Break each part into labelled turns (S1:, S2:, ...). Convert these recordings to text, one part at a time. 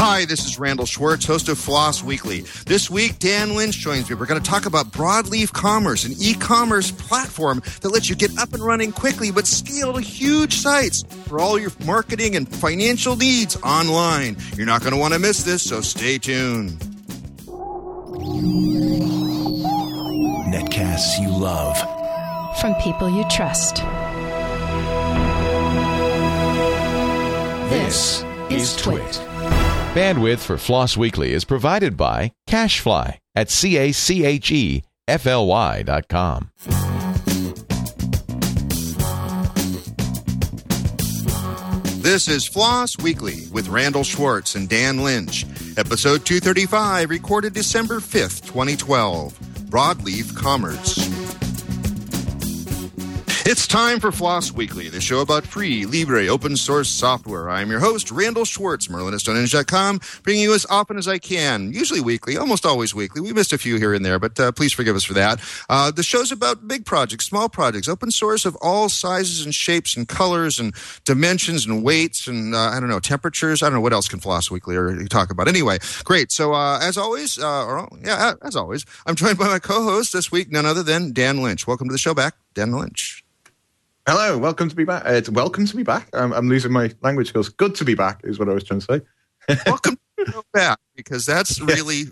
S1: Hi, this is Randall Schwartz, host of Floss Weekly. This week, Dan Lynch joins me. We're going to talk about Broadleaf Commerce, an e-commerce platform that lets you get up and running quickly but scale to huge sites for all your marketing and financial needs online. You're not going to want to miss this, so stay tuned.
S2: Netcasts you love.
S3: From people you trust.
S2: This is Twit.
S4: Bandwidth for Floss Weekly is provided by CacheFly at CacheFly.com.
S1: This is Floss Weekly with Randall Schwartz and Dan Lynch. Episode 235, recorded December 5th, 2012. Broadleaf Commerce. It's time for Floss Weekly, the show about free, libre, open source software. I'm your host, Randall Schwartz, Merlin@stonehenge.com, bringing you as often as I can, usually weekly, almost always weekly. We missed a few here and there, but please forgive us for that. The show's about big projects, small projects, open source of all sizes and shapes and colors and dimensions and weights and, temperatures. I don't know what else can Floss Weekly or talk about. Anyway, great. So as always, as always, I'm joined by my co-host this week, none other than Dan Lynch. Welcome to the show back, Dan Lynch.
S5: Hello, welcome to be back. It's welcome to be back. I'm losing my language skills. Good to be back is what I was trying to say.
S1: Welcome to go back, because that's really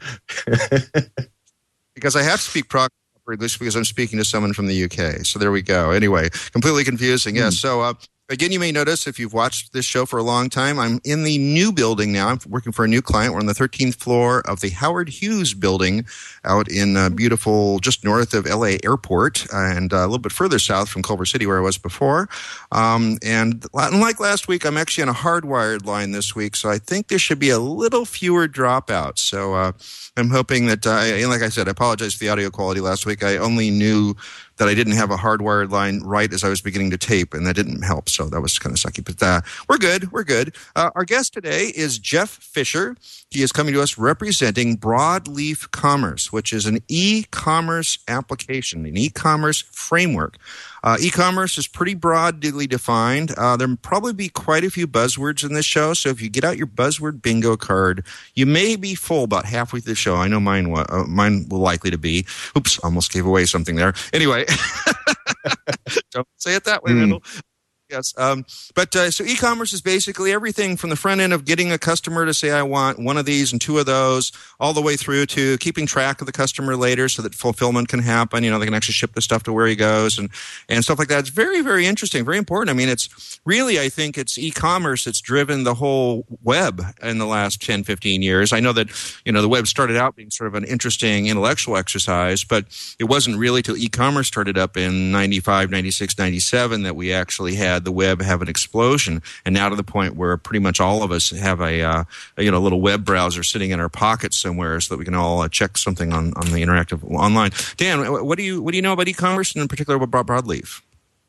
S1: because I have to speak proper English because I'm speaking to someone from the UK. So there we go. Anyway, completely confusing. Yes. So again, you may notice if you've watched this show for a long time, I'm in the new building now. I'm working for a new client. We're on the 13th floor of the Howard Hughes building out in beautiful, just north of LA Airport and a little bit further south from Culver City where I was before. And like last week, I'm actually on a hardwired line this week. So I think there should be a little fewer dropouts. So I'm hoping that, and like I said, I apologize for the audio quality last week. I only knew that I didn't have a hardwired line right as I was beginning to tape, and that didn't help. So that was kind of sucky. But we're good. We're good. Our guest today is Jeff Fisher. He is coming to us representing Broadleaf Commerce, which is an e-commerce application, an e-commerce framework. E-commerce is pretty broadly defined. There'll probably be quite a few buzzwords in this show, so if you get out your buzzword bingo card, you may be full about halfway through the show. I know mine will likely to be. Oops, almost gave away something there. Anyway, don't say it that way, Randall. Yes. So e-commerce is basically everything from the front end of getting a customer to say, I want one of these and two of those, all the way through to keeping track of the customer later so that fulfillment can happen. They can actually ship the stuff to where he goes and stuff like that. It's very, very interesting, very important. I mean, it's really, I think it's e-commerce that's driven the whole web in the last 10, 15 years. I know that, the web started out being sort of an interesting intellectual exercise, but it wasn't really till e-commerce started up in 95, 96, 97 that we actually had the web have an explosion, and now to the point where pretty much all of us have a little web browser sitting in our pockets somewhere so that we can all check something on the interactive online. Dan, what do you know about e-commerce and in particular about Broadleaf?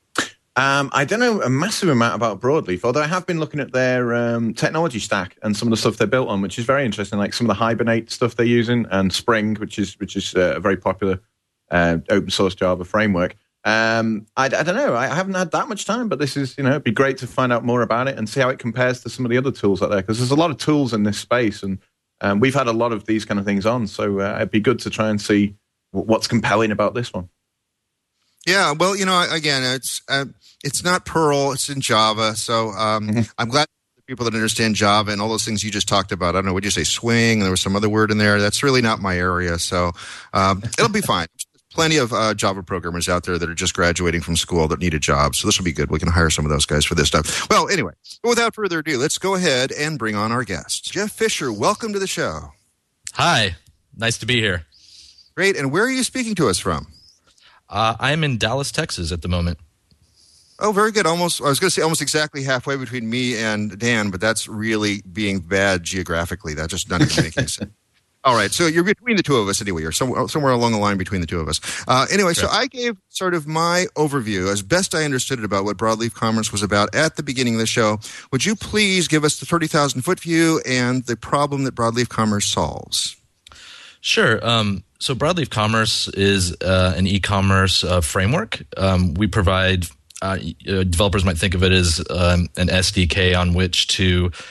S5: I don't know a massive amount about Broadleaf, although I have been looking at their technology stack and some of the stuff they're built on, which is very interesting, like some of the Hibernate stuff they're using and Spring, which is a very popular open source Java framework. I don't know. I haven't had that much time, but this is, it'd be great to find out more about it and see how it compares to some of the other tools out there, because there's a lot of tools in this space, and we've had a lot of these kind of things on, so it'd be good to try and see what's compelling about this one.
S1: Yeah, well, again, it's not Perl, it's in Java, so I'm glad people that understand Java and all those things you just talked about. I don't know, would you say swing? There was some other word in there. That's really not my area, so it'll be fine. Plenty of Java programmers out there that are just graduating from school that need a job. So this will be good. We can hire some of those guys for this stuff. Well, anyway, without further ado, let's go ahead and bring on our guest. Jeff Fisher, welcome to the show.
S6: Hi. Nice to be here.
S1: Great. And where are you speaking to us from?
S6: I'm in Dallas, Texas at the moment.
S1: Oh, very good. I was going to say almost exactly halfway between me and Dan, but that's really being bad geographically. That's just not even making sense. All right, so you're between the two of us anyway. You're somewhere along the line between the two of us. Anyway, so I gave sort of my overview as best I understood it about what Broadleaf Commerce was about at the beginning of the show. Would you please give us the 30,000-foot view and the problem that Broadleaf Commerce solves?
S6: Sure. So Broadleaf Commerce is an e-commerce framework. We provide developers might think of it as an SDK on which to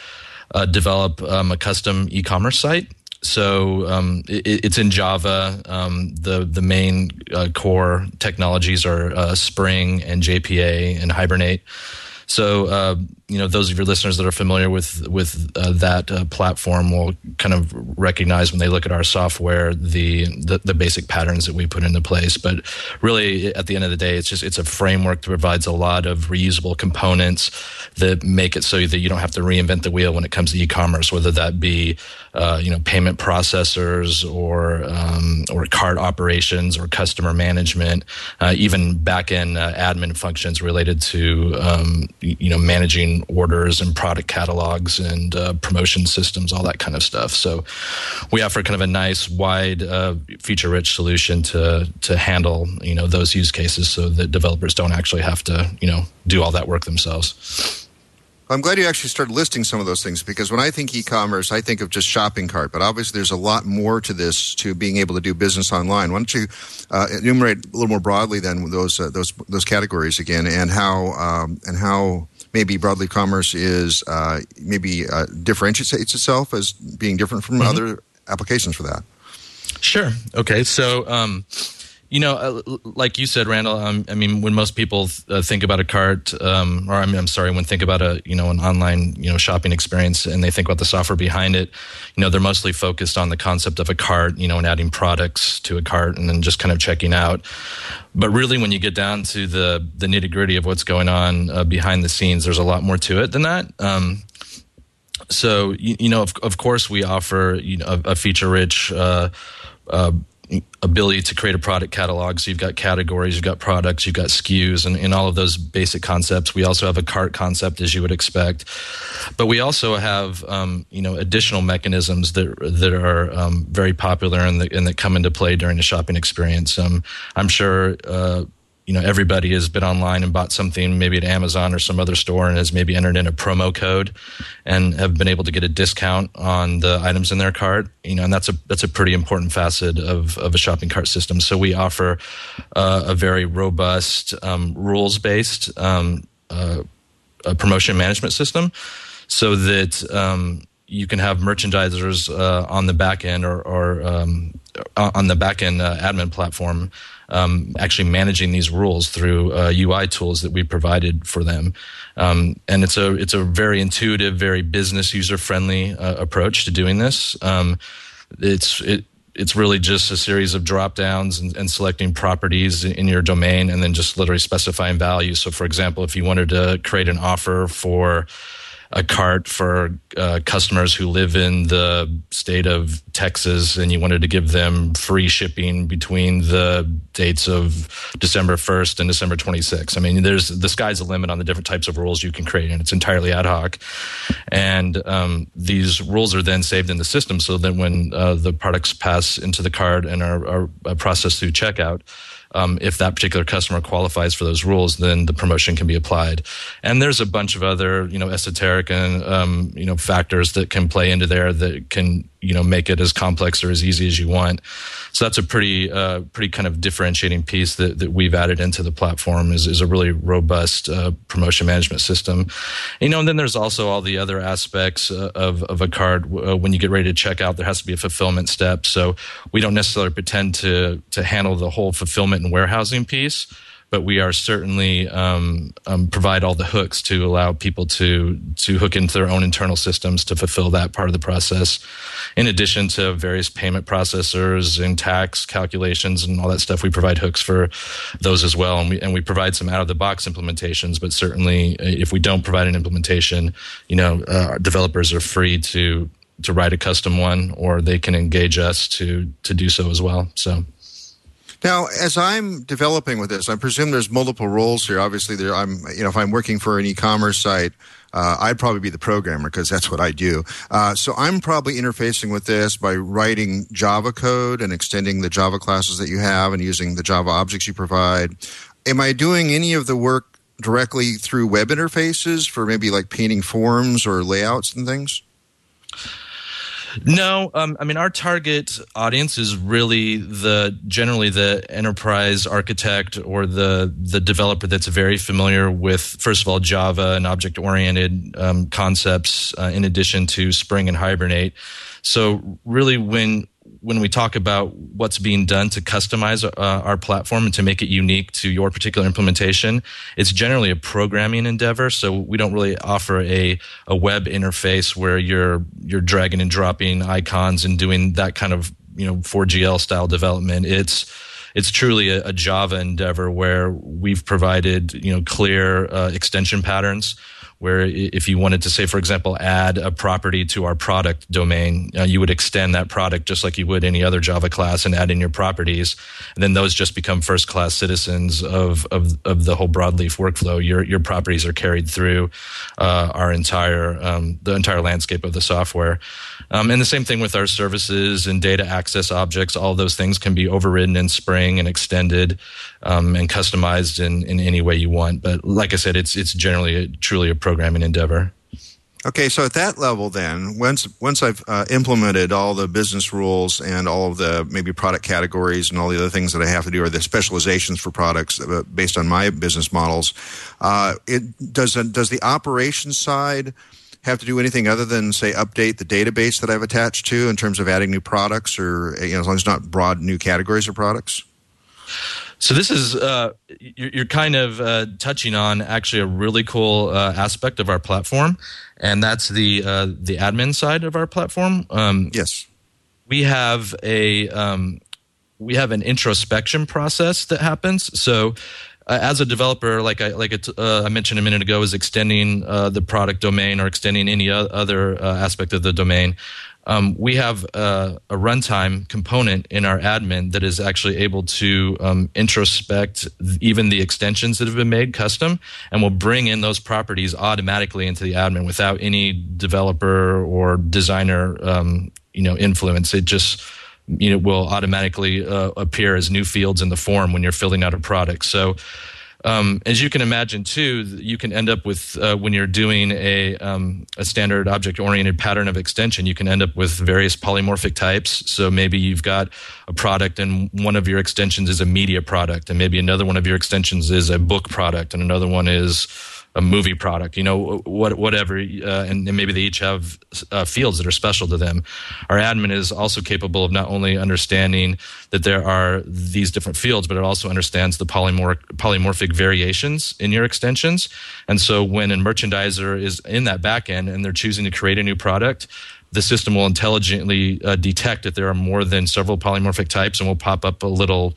S6: develop a custom e-commerce site. So it's in Java. The main core technologies are Spring and JPA and Hibernate. So, those of your listeners that are familiar with that platform will kind of recognize when they look at our software the basic patterns that we put into place. But really, at the end of the day, it's a framework that provides a lot of reusable components that make it so that you don't have to reinvent the wheel when it comes to e-commerce, whether that be payment processors or cart operations or customer management, even back-end admin functions related to managing orders and product catalogs and promotion systems, all that kind of stuff. So we offer kind of a nice, wide, feature-rich solution to handle those use cases, so that developers don't actually have to do all that work themselves.
S1: I'm glad you actually started listing some of those things, because when I think e-commerce, I think of just shopping cart. But obviously, there's a lot more to this, to being able to do business online. Why don't you enumerate a little more broadly then those categories again, and how maybe Broadleaf Commerce is differentiates itself as being different from other applications for that.
S6: Sure. Okay. So. Like you said, Randall, when most people think about a cart, when think about an online, shopping experience, and they think about the software behind it, they're mostly focused on the concept of a cart, and adding products to a cart and then just kind of checking out. But really, when you get down to the nitty-gritty of what's going on behind the scenes, there's a lot more to it than that. So, of course, we offer, a feature-rich, ability to create a product catalog. So you've got categories, you've got products, you've got SKUs, and all of those basic concepts. We also have a cart concept, as you would expect, but we also have additional mechanisms that are very popular and that come into play during the shopping experience. I'm sure everybody has been online and bought something maybe at Amazon or some other store and has maybe entered in a promo code and have been able to get a discount on the items in their cart. And that's a pretty important facet of a shopping cart system. So we offer a very robust, rules-based promotion management system, so that you can have merchandisers on the back end or on the back end admin platform actually managing these rules through UI tools that we provided for them. And it's a very intuitive, very business user friendly approach to doing this. It's really just a series of drop downs and selecting properties in your domain, and then just literally specifying values. So, for example, if you wanted to create an offer for a cart for customers who live in the state of Texas, and you wanted to give them free shipping between the dates of December 1st and December 26th. The sky's the limit on the different types of rules you can create, and it's entirely ad hoc. And these rules are then saved in the system, so that when the products pass into the cart and are processed through checkout, if that particular customer qualifies for those rules, then the promotion can be applied. And there's a bunch of other, esoteric and, factors that can play into there that can, make it as complex or as easy as you want. So that's a pretty kind of differentiating piece that we've added into the platform is a really robust promotion management system. And then there's also all the other aspects of a cart. When you get ready to check out, there has to be a fulfillment step. So we don't necessarily pretend to handle the whole fulfillment and warehousing piece, but we are certainly provide all the hooks to allow people to hook into their own internal systems to fulfill that part of the process, in addition to various payment processors and tax calculations and all that stuff. We provide hooks for those as well, and we provide some out-of-the-box implementations, but certainly if we don't provide an implementation, developers are free to write a custom one, or they can engage us to do so as well. So.
S1: Now, as I'm developing with this, I presume there's multiple roles here. Obviously, if I'm working for an e-commerce site, I'd probably be the programmer, because that's what I do. So I'm probably interfacing with this by writing Java code and extending the Java classes that you have and using the Java objects you provide. Am I doing any of the work directly through web interfaces for maybe like painting forms or layouts and things?
S6: No, I mean, our target audience is really generally the enterprise architect or the developer that's very familiar with, first of all, Java and object-oriented concepts in addition to Spring and Hibernate. So really when we talk about what's being done to customize our platform and to make it unique to your particular implementation, it's generally a programming endeavor. So we don't really offer a web interface where you're dragging and dropping icons and doing that kind of 4GL style development. It's truly a Java endeavor where we've provided clear extension patterns. Where if you wanted to say, for example, add a property to our product domain, you would extend that product just like you would any other Java class and add in your properties. And then those just become first-class citizens of the whole broadleaf workflow. Your properties are carried through the entire landscape of the software. And the same thing with our services and data access objects. All of those things can be overridden in Spring and extended and customized in any way you want. But like I said, it's generally truly a programming endeavor.
S1: Okay, so at that level then, once I've implemented all the business rules and all of the maybe product categories and all the other things that I have to do, or the specializations for products based on my business models, does the operations side have to do anything other than, say, update the database that I've attached to in terms of adding new products, or as long as it's not broad new categories of products?
S6: So this is you're kind of touching on actually a really cool aspect of our platform, and that's the admin side of our platform.
S1: Yes,
S6: we have an introspection process that happens. So as a developer, like I mentioned a minute ago, is extending the product domain or extending any other aspect of the domain. We have a runtime component in our admin that is actually able to introspect even the extensions that have been made custom, and will bring in those properties automatically into the admin without any developer or designer influence. It just will automatically appear as new fields in the form when you're filling out a product. So as you can imagine, too, you can end up with when you're doing a standard object-oriented pattern of extension, you can end up with various polymorphic types. So maybe you've got a product and one of your extensions is a media product, and maybe another one of your extensions is a book product, and another one is a movie product, whatever, and maybe they each have fields that are special to them. Our admin is also capable of not only understanding that there are these different fields, but it also understands the polymorphic variations in your extensions. And so when a merchandiser is in that backend and they're choosing to create a new product, the system will intelligently detect that there are more than several polymorphic types and will pop up a little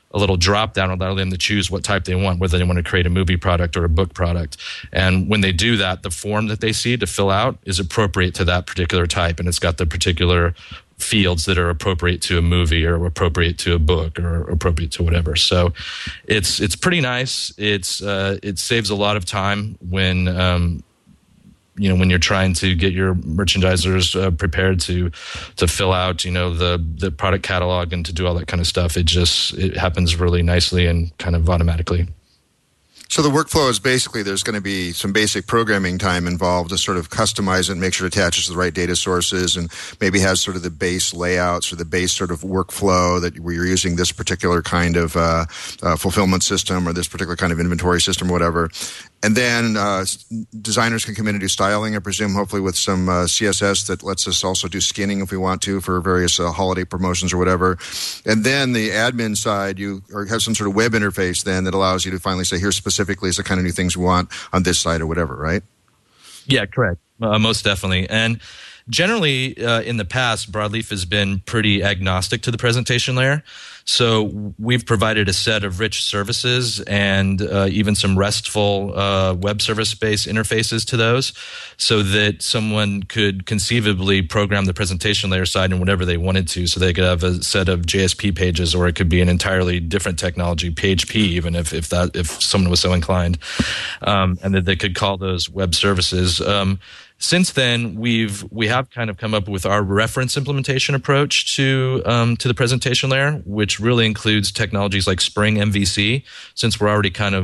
S6: drop down, allow them to choose what type they want, whether they want to create a movie product or a book product. And when they do that, the form that they see to fill out is appropriate to that particular type, and it's got the particular fields that are appropriate to a movie or appropriate to a book or appropriate to whatever. So it's pretty nice. It saves a lot of time when when you're trying to get your merchandisers prepared to fill out, the product catalog and to do all that kind of stuff. It happens really nicely and kind of automatically.
S1: So the workflow is basically there's going to be some basic programming time involved to sort of customize it and make sure it attaches to the right data sources, and maybe has sort of the base layouts or the base sort of workflow that where you're using this particular kind of fulfillment system or this particular kind of inventory system or whatever. And then designers can come in and do styling, I presume, hopefully with some CSS that lets us also do skinning if we want to for various holiday promotions or whatever. And then the admin side, you have some sort of web interface then that allows you to finally say, here specifically is the kind of new things we want on this site or whatever, right?
S6: Yeah, correct. Most definitely. And generally, in the past, Broadleaf has been pretty agnostic to the presentation layer. So we've provided a set of rich services and even some RESTful web service-based interfaces to those, so that someone could conceivably program the presentation layer side in whatever they wanted to. So they could have a set of JSP pages, or it could be an entirely different technology, PHP, even if someone was so inclined, and that they could call those web services. Since then, we have kind of come up with our reference implementation approach to the presentation layer, which really includes technologies like Spring MVC. Since we're already kind of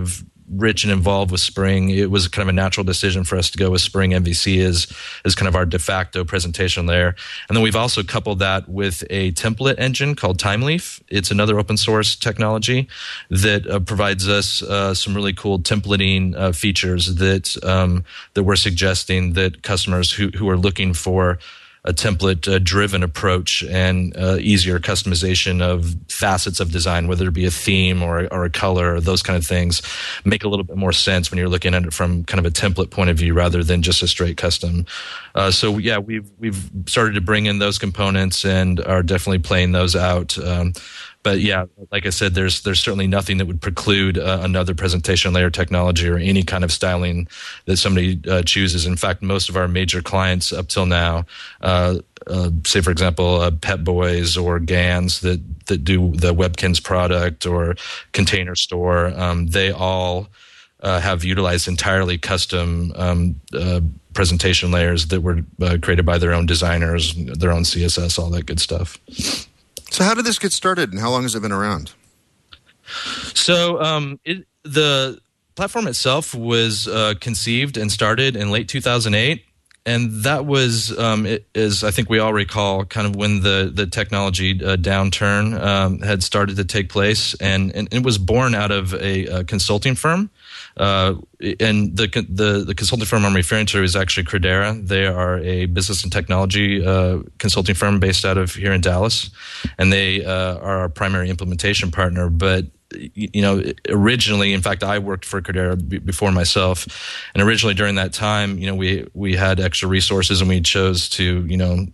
S6: rich and involved with Spring, it was kind of a natural decision for us to go with Spring MVC as kind of our de facto presentation layer. And then we've also coupled that with a template engine called TimeLeaf. It's another open source technology that provides us some really cool templating features that we're suggesting that customers who are looking for a template-driven approach and easier customization of facets of design, whether it be a theme or a color or those kind of things, make a little bit more sense when you're looking at it from kind of a template point of view rather than just a straight custom. So yeah, we've started to bring in those components and are definitely playing those out. But yeah, like I said, there's certainly nothing that would preclude another presentation layer technology or any kind of styling that somebody chooses. In fact, most of our major clients up till now, say for example, Pep Boys or GANs that do the Webkins product or Container Store, they all have utilized entirely custom presentation layers that were created by their own designers, their own CSS, all that good stuff.
S1: So how did this get started, and how long has it been around?
S6: So the platform itself was conceived and started in late 2008, and that was, as I think we all recall, kind of when the technology downturn had started to take place, and it was born out of a consulting firm. And the consulting firm I'm referring to is actually Credera. They are a business and technology consulting firm based out of here in Dallas, and they are our primary implementation partner. But originally, in fact, I worked for Credera before myself, and originally during that time, we had extra resources, and we chose to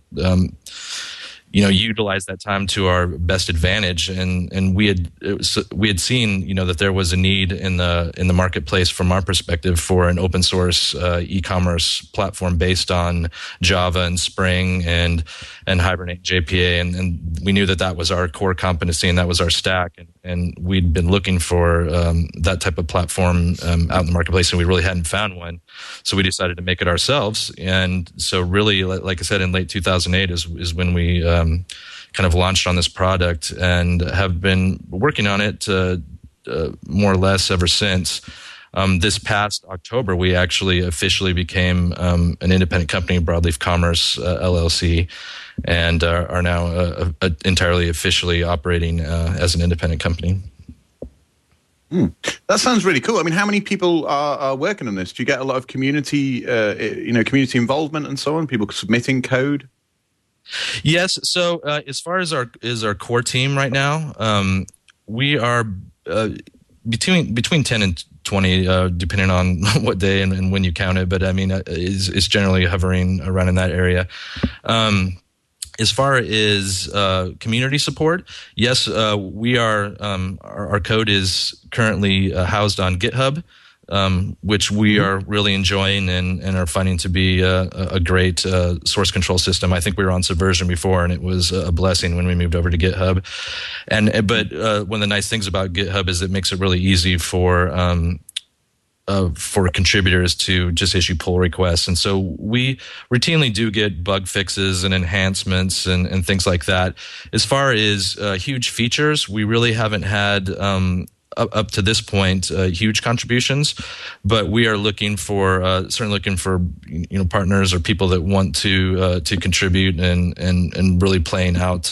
S6: utilize that time to our best advantage, and we had seen that there was a need in the marketplace from our perspective for an open source e-commerce platform based on Java and Spring and Hibernate JPA, and we knew that was our core competency and that was our stack, and we'd been looking for that type of platform out in the marketplace, and we really hadn't found one, so we decided to make it ourselves. And so really, like I said, in late 2008 is when we kind of launched on this product and have been working on it more or less ever since. This past October, we actually officially became an independent company, Broadleaf Commerce LLC, and are now entirely officially operating as an independent company.
S5: That sounds really cool. I mean, how many people are working on this? Do you get a lot of community involvement and so on? People submitting code?
S6: Yes. So as far as our core team right now, we are between 10 and 20, depending on what day and when you count it. But I mean, is generally hovering around in that area. As far as community support, yes, we are. Our code is currently housed on GitHub, which we are really enjoying and are finding to be a great source control system. I think we were on Subversion before, and it was a blessing when we moved over to GitHub. But one of the nice things about GitHub is it makes it really easy for contributors to just issue pull requests. And so we routinely do get bug fixes and enhancements and things like that. As far as huge features, we really haven't had up to this point huge contributions, but we are certainly looking for partners or people that want to contribute and really playing out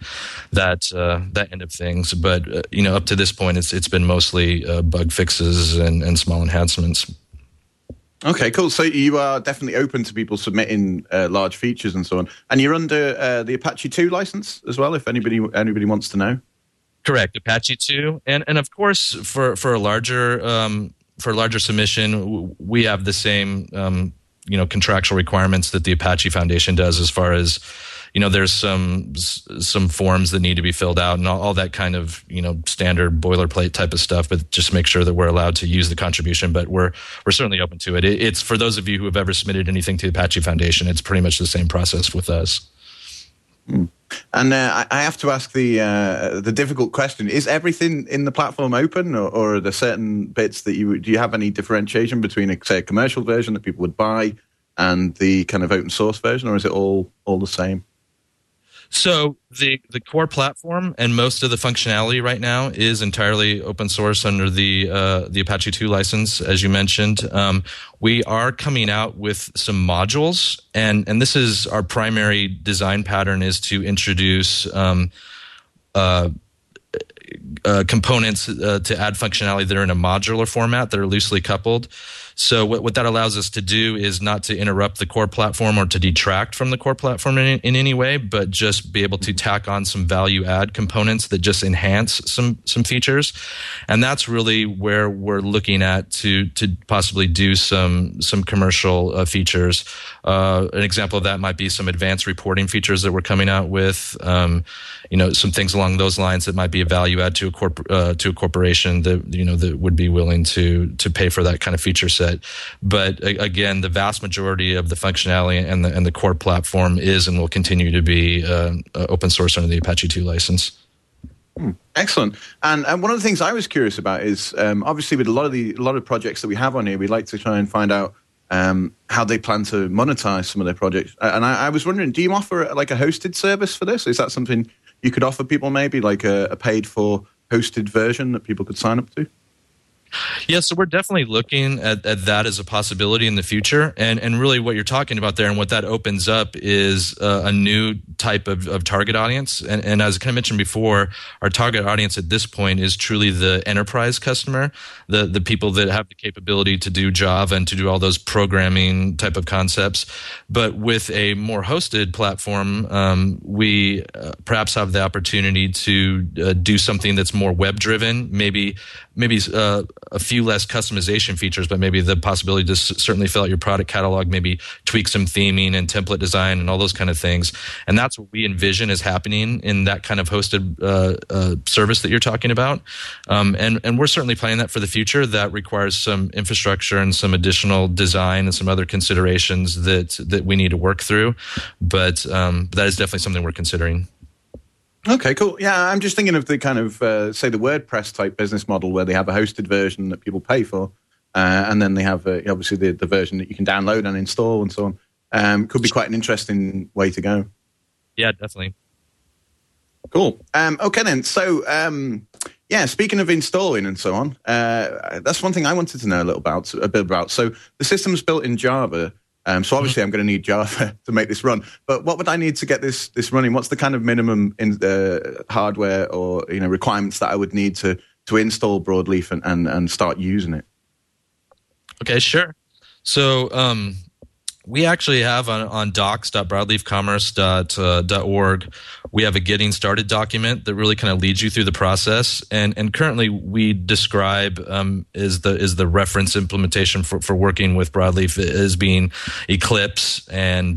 S6: that end of things. But up to this point, it's been mostly bug fixes and small enhancements.
S5: Okay, cool. So you are definitely open to people submitting large features and so on, and you're under the Apache 2 license as well. If anybody wants to know.
S6: Correct, Apache 2, and of course for a larger submission, we have the same contractual requirements that the Apache Foundation does. As far as there's some forms that need to be filled out and all that kind of standard boilerplate type of stuff. But just make sure that we're allowed to use the contribution. But we're certainly open to it. It's for those of you who have ever submitted anything to the Apache Foundation. It's pretty much the same process with us.
S5: And I have to ask the difficult question: is everything in the platform open, or are there certain bits that do you have any differentiation between, say, a commercial version that people would buy and the kind of open source version, or is it all the same?
S6: So the core platform and most of the functionality right now is entirely open source under the Apache 2 license, as you mentioned. We are coming out with some modules, and this is our primary design pattern, is to introduce components to add functionality that are in a modular format that are loosely coupled. So what that allows us to do is not to interrupt the core platform or to detract from the core platform in any way, but just be able to tack on some value add components that just enhance some features. And that's really where we're looking at to possibly do some commercial features. An example of that might be some advanced reporting features that we're coming out with. Some things along those lines that might be a value add to a corporation that would be willing to pay for that kind of feature set. But again, the vast majority of the functionality and the core platform is and will continue to be open source under the Apache 2 license.
S5: Excellent. And one of the things I was curious about is obviously with a lot of projects that we have on here, we like to try and find out how they plan to monetize some of their projects. And I was wondering, do you offer like a hosted service for this? Is that something you could offer people, maybe like a paid for hosted version that people could sign up to?
S6: Yeah, so we're definitely looking at that as a possibility in the future. And really what you're talking about there and what that opens up is a new type of target audience. And as I kind of mentioned before, our target audience at this point is truly the enterprise customer, the people that have the capability to do Java and to do all those programming type of concepts. But with a more hosted platform, we perhaps have the opportunity to do something that's more web-driven, maybe a few less customization features, but maybe the possibility to certainly fill out your product catalog, maybe tweak some theming and template design and all those kind of things. And that's what we envision is happening in that kind of hosted service that you're talking about. And we're certainly planning that for the future. That requires some infrastructure and some additional design and some other considerations that we need to work through. But that is definitely something we're considering.
S5: Okay, cool. Yeah, I'm just thinking of the kind of, say, the WordPress type business model where they have a hosted version that people pay for, and then they have, obviously, the version that you can download and install and so on. Could be quite an interesting way to go.
S6: Yeah, definitely.
S5: Cool. Okay, then. So, speaking of installing and so on, that's one thing I wanted to know a bit about. So the system's built in Java. So obviously I'm going to need Java to make this run. But what would I need to get this running? What's the kind of minimum hardware or requirements that I would need to install Broadleaf and start using it?
S6: Okay, sure. So we actually have on docs.broadleafcommerce.org, we have a getting started document that really kind of leads you through the process. And currently we describe is the reference implementation for working with Broadleaf as being Eclipse and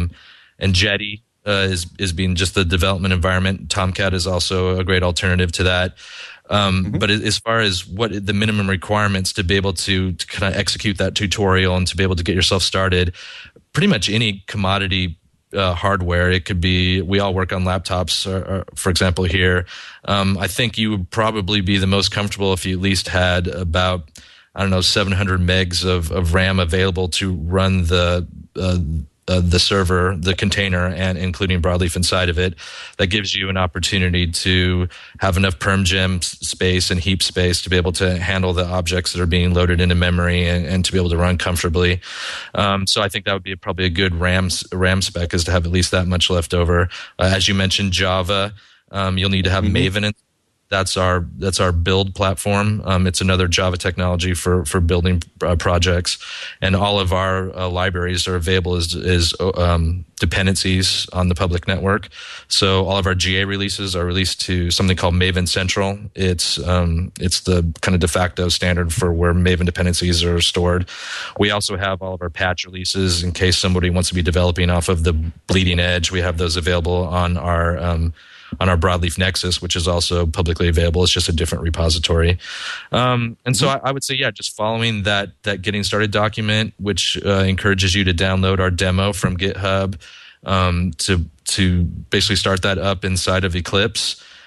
S6: Jetty is being just the development environment. Tomcat is also a great alternative to that. But as far as what the minimum requirements to be able to kind of execute that tutorial and to be able to get yourself started, pretty much any commodity hardware. It could be, we all work on laptops, for example, here. I think you would probably be the most comfortable if you at least had about, 700 megs of RAM available to run the server, the container, and including Broadleaf inside of it. That gives you an opportunity to have enough permgem space and heap space to be able to handle the objects that are being loaded into memory and to be able to run comfortably. So I think that would be probably a good RAM spec, is to have at least that much left over. As you mentioned, Java, you'll need to have Maven. That's our build platform. It's another Java technology for building projects, and all of our libraries are available as dependencies on the public network. So all of our GA releases are released to something called Maven Central. It's the kind of de facto standard for where Maven dependencies are stored. We also have all of our patch releases in case somebody wants to be developing off of the bleeding edge. We have those available on our Broadleaf Nexus, which is also publicly available. It's just a different repository. And so I would say, just following that getting started document, which encourages you to download our demo from GitHub to basically start that up inside of Eclipse.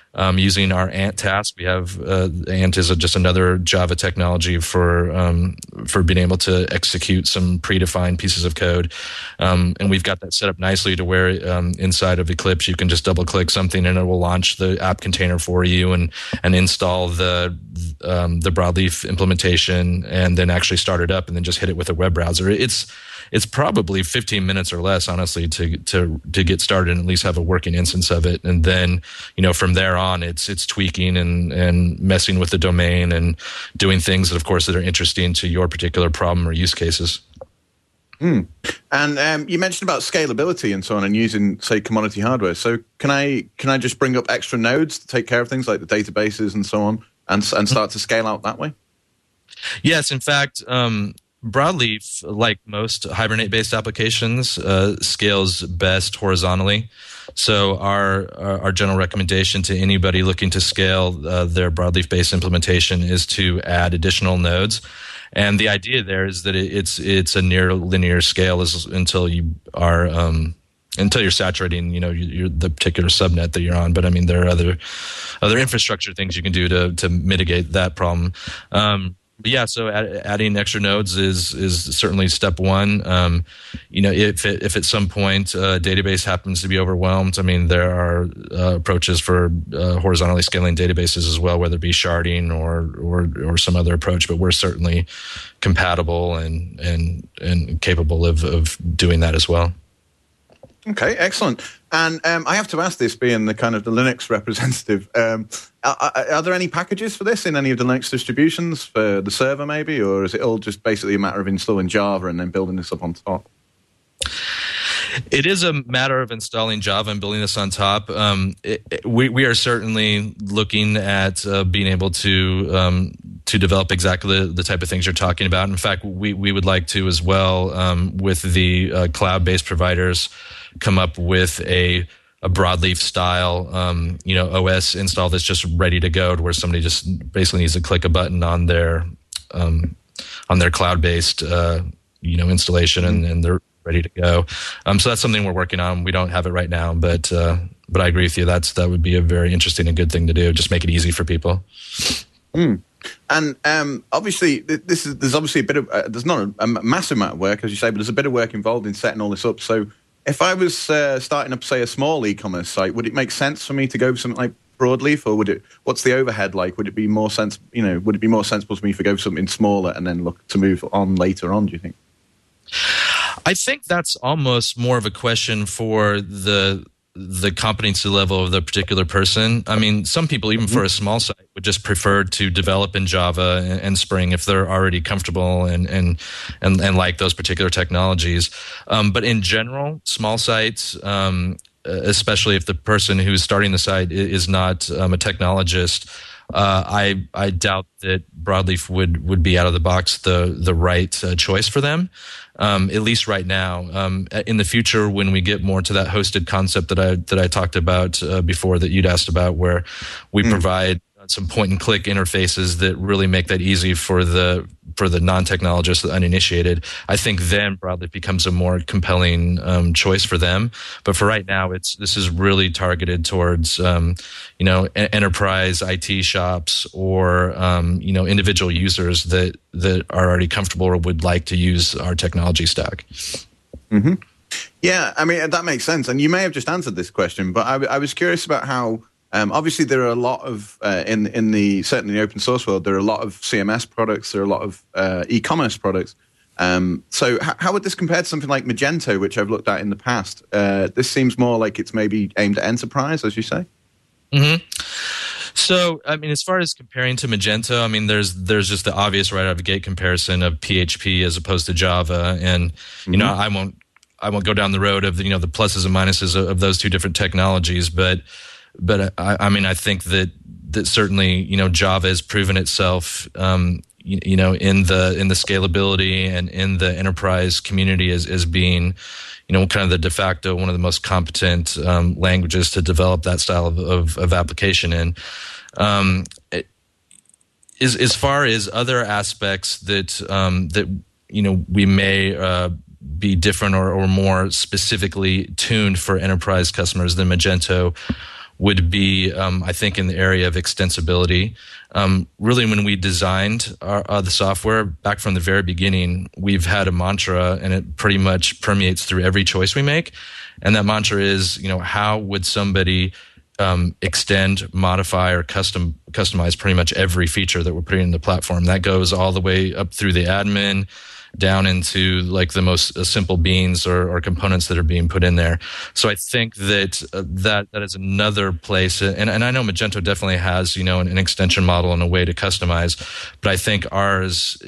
S6: using our Ant task. We have Ant is just another Java technology for being able to execute some predefined pieces of code, and we've got that set up nicely to where inside of Eclipse you can just double click something and it will launch the app container for you and install the Broadleaf implementation and then actually start it up and then just hit it with a web browser. It's probably 15 minutes or less, honestly, to get started and at least have a working instance of it. And then, from there on, it's tweaking and messing with the domain and doing things that, of course, that are interesting to your particular problem or use cases.
S5: And you mentioned about scalability and so on, and using, say, commodity hardware. So can I just bring up extra nodes to take care of things like the databases and so on, and start to scale out that way?
S6: Yes, in fact. Broadleaf, like most Hibernate-based applications, scales best horizontally. So our general recommendation to anybody looking to scale their Broadleaf-based implementation is to add additional nodes. And the idea there is that it's a near linear scale until you're saturating, the particular subnet that you're on. But I mean, there are other infrastructure things you can do to mitigate that problem. But yeah, so adding extra nodes is certainly step one. If at some point a database happens to be overwhelmed, I mean, there are approaches for horizontally scaling databases as well, whether it be sharding or some other approach. But we're certainly compatible and capable of doing that as well.
S5: Okay, excellent. And I have to ask this, being the kind of the Linux representative, are there any packages for this in any of the Linux distributions for the server maybe, or is it all just basically a matter of installing Java and then building this up on top?
S6: It is a matter of installing Java and building this on top. We are certainly looking at being able to develop exactly the type of things you're talking about. In fact, we would like to as well, with the cloud-based providers, come up with a Broadleaf style, OS install that's just ready to go, to where somebody just basically needs to click a button on their cloud-based, installation, and they're ready to go. So that's something we're working on. We don't have it right now, but I agree with you. That would be a very interesting and good thing to do. Just make it easy for people.
S5: And obviously, there's obviously a bit of there's not a massive amount of work, as you say, but there's a bit of work involved in setting all this up. So if I was starting up, say, a small e-commerce site, would it make sense for me to go for something like Broadleaf, or what's the overhead like? Would it be more would it be more sensible for me to go for something smaller and then look to move on later on, do you think?
S6: I think that's almost more of a question for the competency level of the particular person. I mean, some people, even for a small site, would just prefer to develop in Java and Spring if they're already comfortable and like those particular technologies. But in general, small sites, especially if the person who's starting the site is not a technologist, I doubt that Broadleaf would be out of the box the right choice for them. At least right now. In the future, when we get more to that hosted concept that I talked about before, that you'd asked about, where we provide some point and click interfaces that really make that easy for the non-technologist, the uninitiated, I think then Broadleaf becomes a more compelling choice for them. But for right now, this is really targeted towards enterprise IT shops or individual users that are already comfortable or would like to use our technology stack.
S5: Mm-hmm. Yeah, I mean, that makes sense. And you may have just answered this question, but I was curious about how obviously there are a lot of certainly in the open source world, there are a lot of CMS products, there are a lot of e-commerce products. So how would this compare to something like Magento, which I've looked at in the past? This seems more like it's maybe aimed at enterprise, as you say. Mm-hmm.
S6: So, I mean, as far as comparing to Magento, I mean, there's just the obvious right out of the gate comparison of PHP as opposed to Java, and I won't go down the road of the pluses and minuses of those two different technologies, but I mean, I think that certainly, Java has proven itself, in the scalability and in the enterprise community as being, kind of the de facto, one of the most competent languages to develop that style of application in. As far as other aspects that we may be different or more specifically tuned for enterprise customers than Magento, would be, I think, in the area of extensibility. Really, when we designed the software back from the very beginning, we've had a mantra, and it pretty much permeates through every choice we make. And that mantra is, how would somebody extend, modify, or customize pretty much every feature that we're putting in the platform? That goes all the way up through the admin, down into like the most simple beans or components that are being put in there. So I think that that is another place, and I know Magento definitely has an extension model and a way to customize, but I think our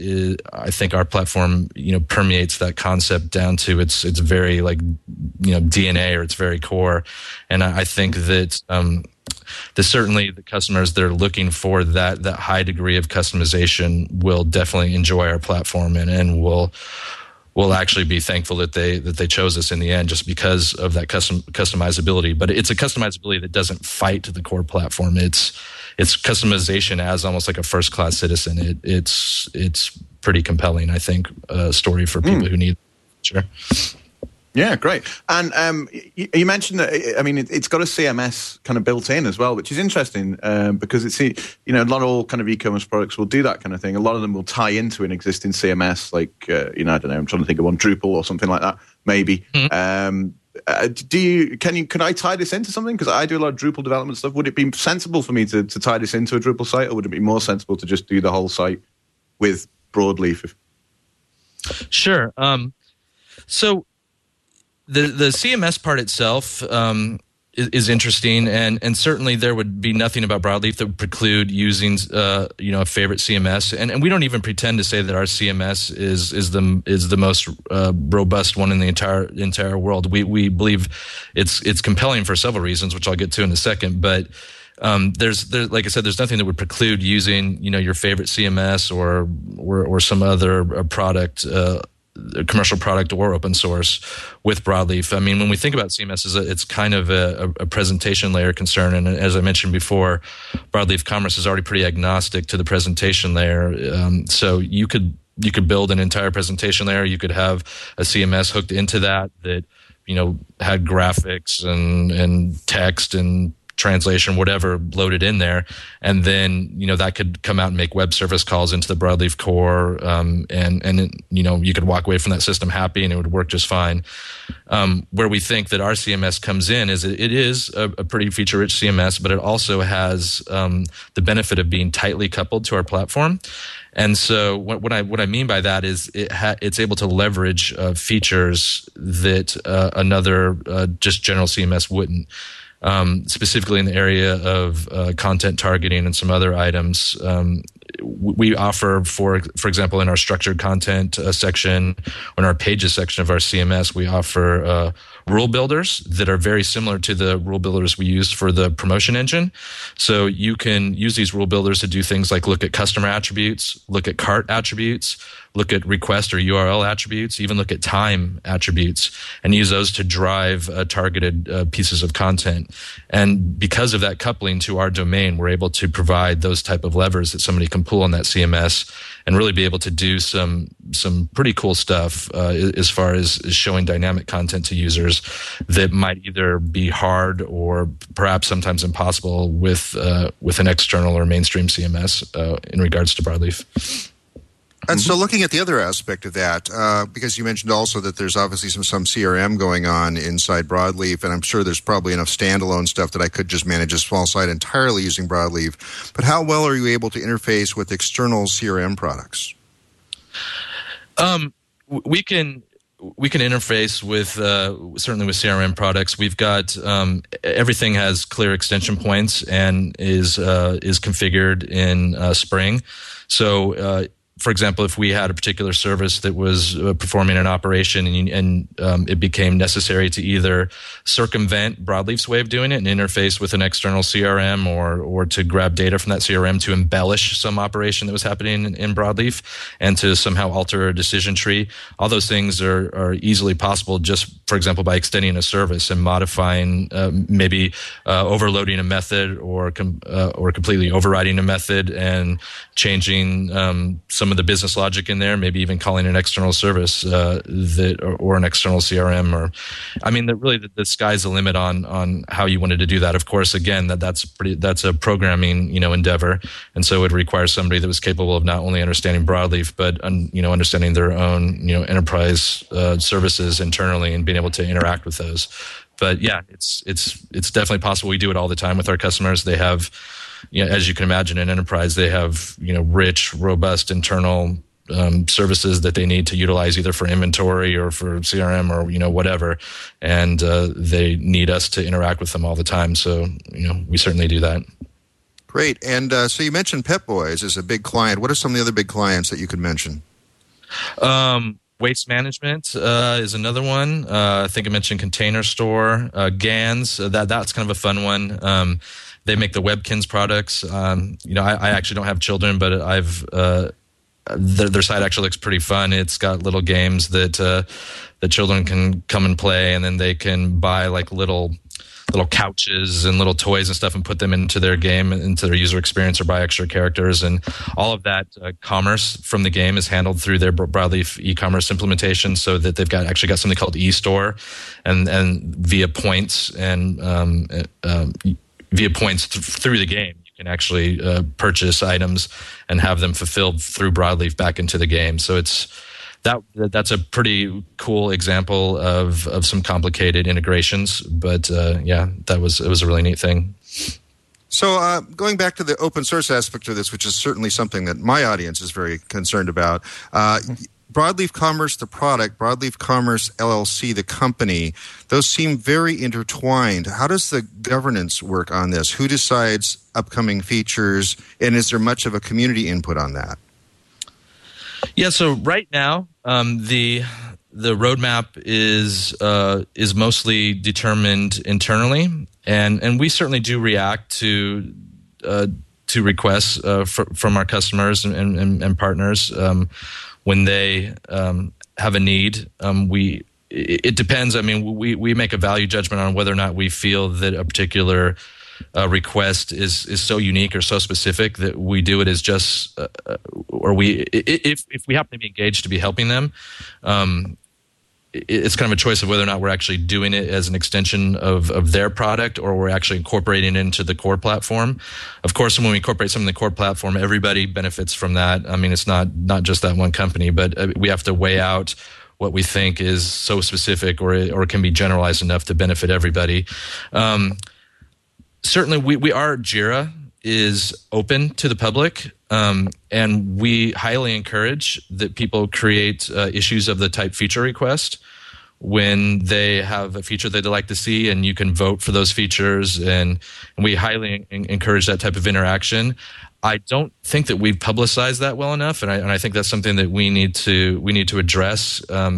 S6: platform permeates that concept down to its very DNA, or its very core, and I think that. Certainly the customers that are looking for that high degree of customization will definitely enjoy our platform and will actually be thankful that they chose us in the end, just because of that customizability. But it's a customizability that doesn't fight the core platform. It's customization as almost like a first class citizen. It's pretty compelling, I think, story for people who need it. Sure.
S5: Yeah, great. And you mentioned that, it's got a CMS kind of built in as well, which is interesting because it's, not all kind of e-commerce products will do that kind of thing. A lot of them will tie into an existing CMS, like, I don't know, I'm trying to think of one, Drupal or something like that, maybe. Mm-hmm. Can I tie this into something? Because I do a lot of Drupal development stuff. Would it be sensible for me to tie this into a Drupal site, or would it be more sensible to just do the whole site with Broadleaf?
S6: Sure. So the CMS part itself is interesting, and certainly there would be nothing about Broadleaf that would preclude using a favorite CMS, and we don't even pretend to say that our CMS is the most robust one in the entire world. We believe it's compelling for several reasons, which I'll get to in a second, but. There's like I said, there's nothing that would preclude using your favorite CMS or some other product. Commercial product or open source with Broadleaf. I mean, when we think about CMS, it's kind of a presentation layer concern, and as I mentioned before, Broadleaf Commerce is already pretty agnostic to the presentation layer. So you could build an entire presentation layer. You could have a CMS hooked into that had graphics and text and translation, whatever, loaded in there, and then that could come out and make web service calls into the Broadleaf core, and you could walk away from that system happy, and it would work just fine. Where we think that our CMS comes in is it is a pretty feature-rich CMS, but it also has the benefit of being tightly coupled to our platform. And so what I mean by that is it's able to leverage features that another just general CMS wouldn't. Specifically in the area of content targeting and some other items, we offer, for example, in our structured content section, or in our pages section of our CMS, we offer rule builders that are very similar to the rule builders we use for the promotion engine. So you can use these rule builders to do things like look at customer attributes, look at cart attributes, look at request or URL attributes, even look at time attributes, and use those to drive targeted pieces of content. And because of that coupling to our domain, we're able to provide those type of levers that somebody can pull on that CMS and really be able to do some pretty cool stuff as far as showing dynamic content to users that might either be hard or perhaps sometimes impossible with an external or mainstream CMS in regards to Broadleaf.
S1: And so looking at the other aspect of that, because you mentioned also that there's obviously some CRM going on inside Broadleaf, and I'm sure there's probably enough standalone stuff that I could just manage a small site entirely using Broadleaf. But how well are you able to interface with external CRM products?
S6: We can interface with certainly with CRM products. We've got everything has clear extension points and is configured in Spring. So for example, if we had a particular service that was performing an operation and it became necessary to either circumvent Broadleaf's way of doing it and interface with an external CRM or to grab data from that CRM to embellish some operation that was happening in Broadleaf and to somehow alter a decision tree, all those things are easily possible just, for example, by extending a service and modifying, maybe overloading a method or completely overriding a method and changing some some of the business logic in there, maybe even calling an external service or an external CRM. Or, I mean, the sky's the limit on how you wanted to do that. Of course, again, that's a programming endeavor, and so it would require somebody that was capable of not only understanding Broadleaf, but understanding their own enterprise services internally and being able to interact with those. But yeah, it's definitely possible. We do it all the time with our customers. They have, as you can imagine, in enterprise, they have rich, robust internal services that they need to utilize either for inventory or for CRM or whatever, and they need us to interact with them all the time. So we certainly do that.
S1: Great. And so you mentioned Pep Boys as a big client. What are some of the other big clients that you could mention?
S6: Waste management is another one. I think I mentioned Container Store, GANs. That's kind of a fun one. They make the Webkins products. I actually don't have children, but their site actually looks pretty fun. It's got little games that the children can come and play, and then they can buy like little couches and little toys and stuff and put them into their game, into their user experience, or buy extra characters. And all of that commerce from the game is handled through their Broadleaf e-commerce implementation, so that they've actually got something called eStore, and via points and through the game, you can actually purchase items and have them fulfilled through Broadleaf back into the game. So that's a pretty cool example of some complicated integrations, but it was a really neat thing.
S1: So going back to the open source aspect of this, which is certainly something that my audience is very concerned about, Broadleaf Commerce, the product, Broadleaf Commerce LLC, the company, those seem very intertwined. How does the governance work on this? Who decides upcoming features, and is there much of a community input on that?
S6: Yeah, so right now, the roadmap is mostly determined internally, and we certainly do react to requests from our customers and partners when they have a need. It depends. I mean, we make a value judgment on whether or not we feel that a particular request is so unique or so specific that we do it as just, if we happen to be engaged to be helping them, it's kind of a choice of whether or not we're actually doing it as an extension of their product, or we're actually incorporating it into the core platform. Of course, when we incorporate something in the core platform, everybody benefits from that. I mean, it's not just that one company, but we have to weigh out what we think is so specific or can be generalized enough to benefit everybody. Certainly, our Jira is open to the public, and we highly encourage that people create issues of the type feature request when they have a feature that they'd like to see, and you can vote for those features, and we highly encourage that type of interaction. I don't think that we've publicized that well enough, and I think that's something that we need to address.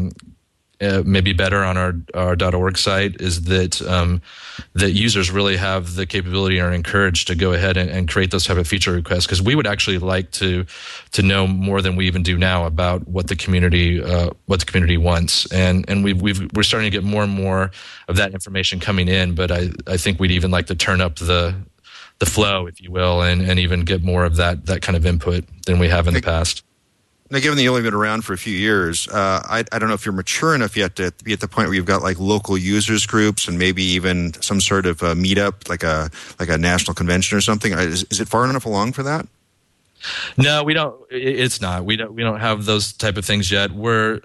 S6: Maybe better on our .org site, is that that users really have the capability and are encouraged to go ahead and create those type of feature requests, because we would actually like to know more than we even do now about what the community wants, and we're starting to get more and more of that information coming in. But I think we'd even like to turn up the flow, if you will, and even get more of that kind of input than we have in the past.
S1: Now, given that you've only been around for a few years, I don't know if you're mature enough yet to be at the point where you've got like local users groups and maybe even some sort of meetup, like a national convention or something. Is it far enough along for that?
S6: No, we don't. It's not. We don't have those type of things yet.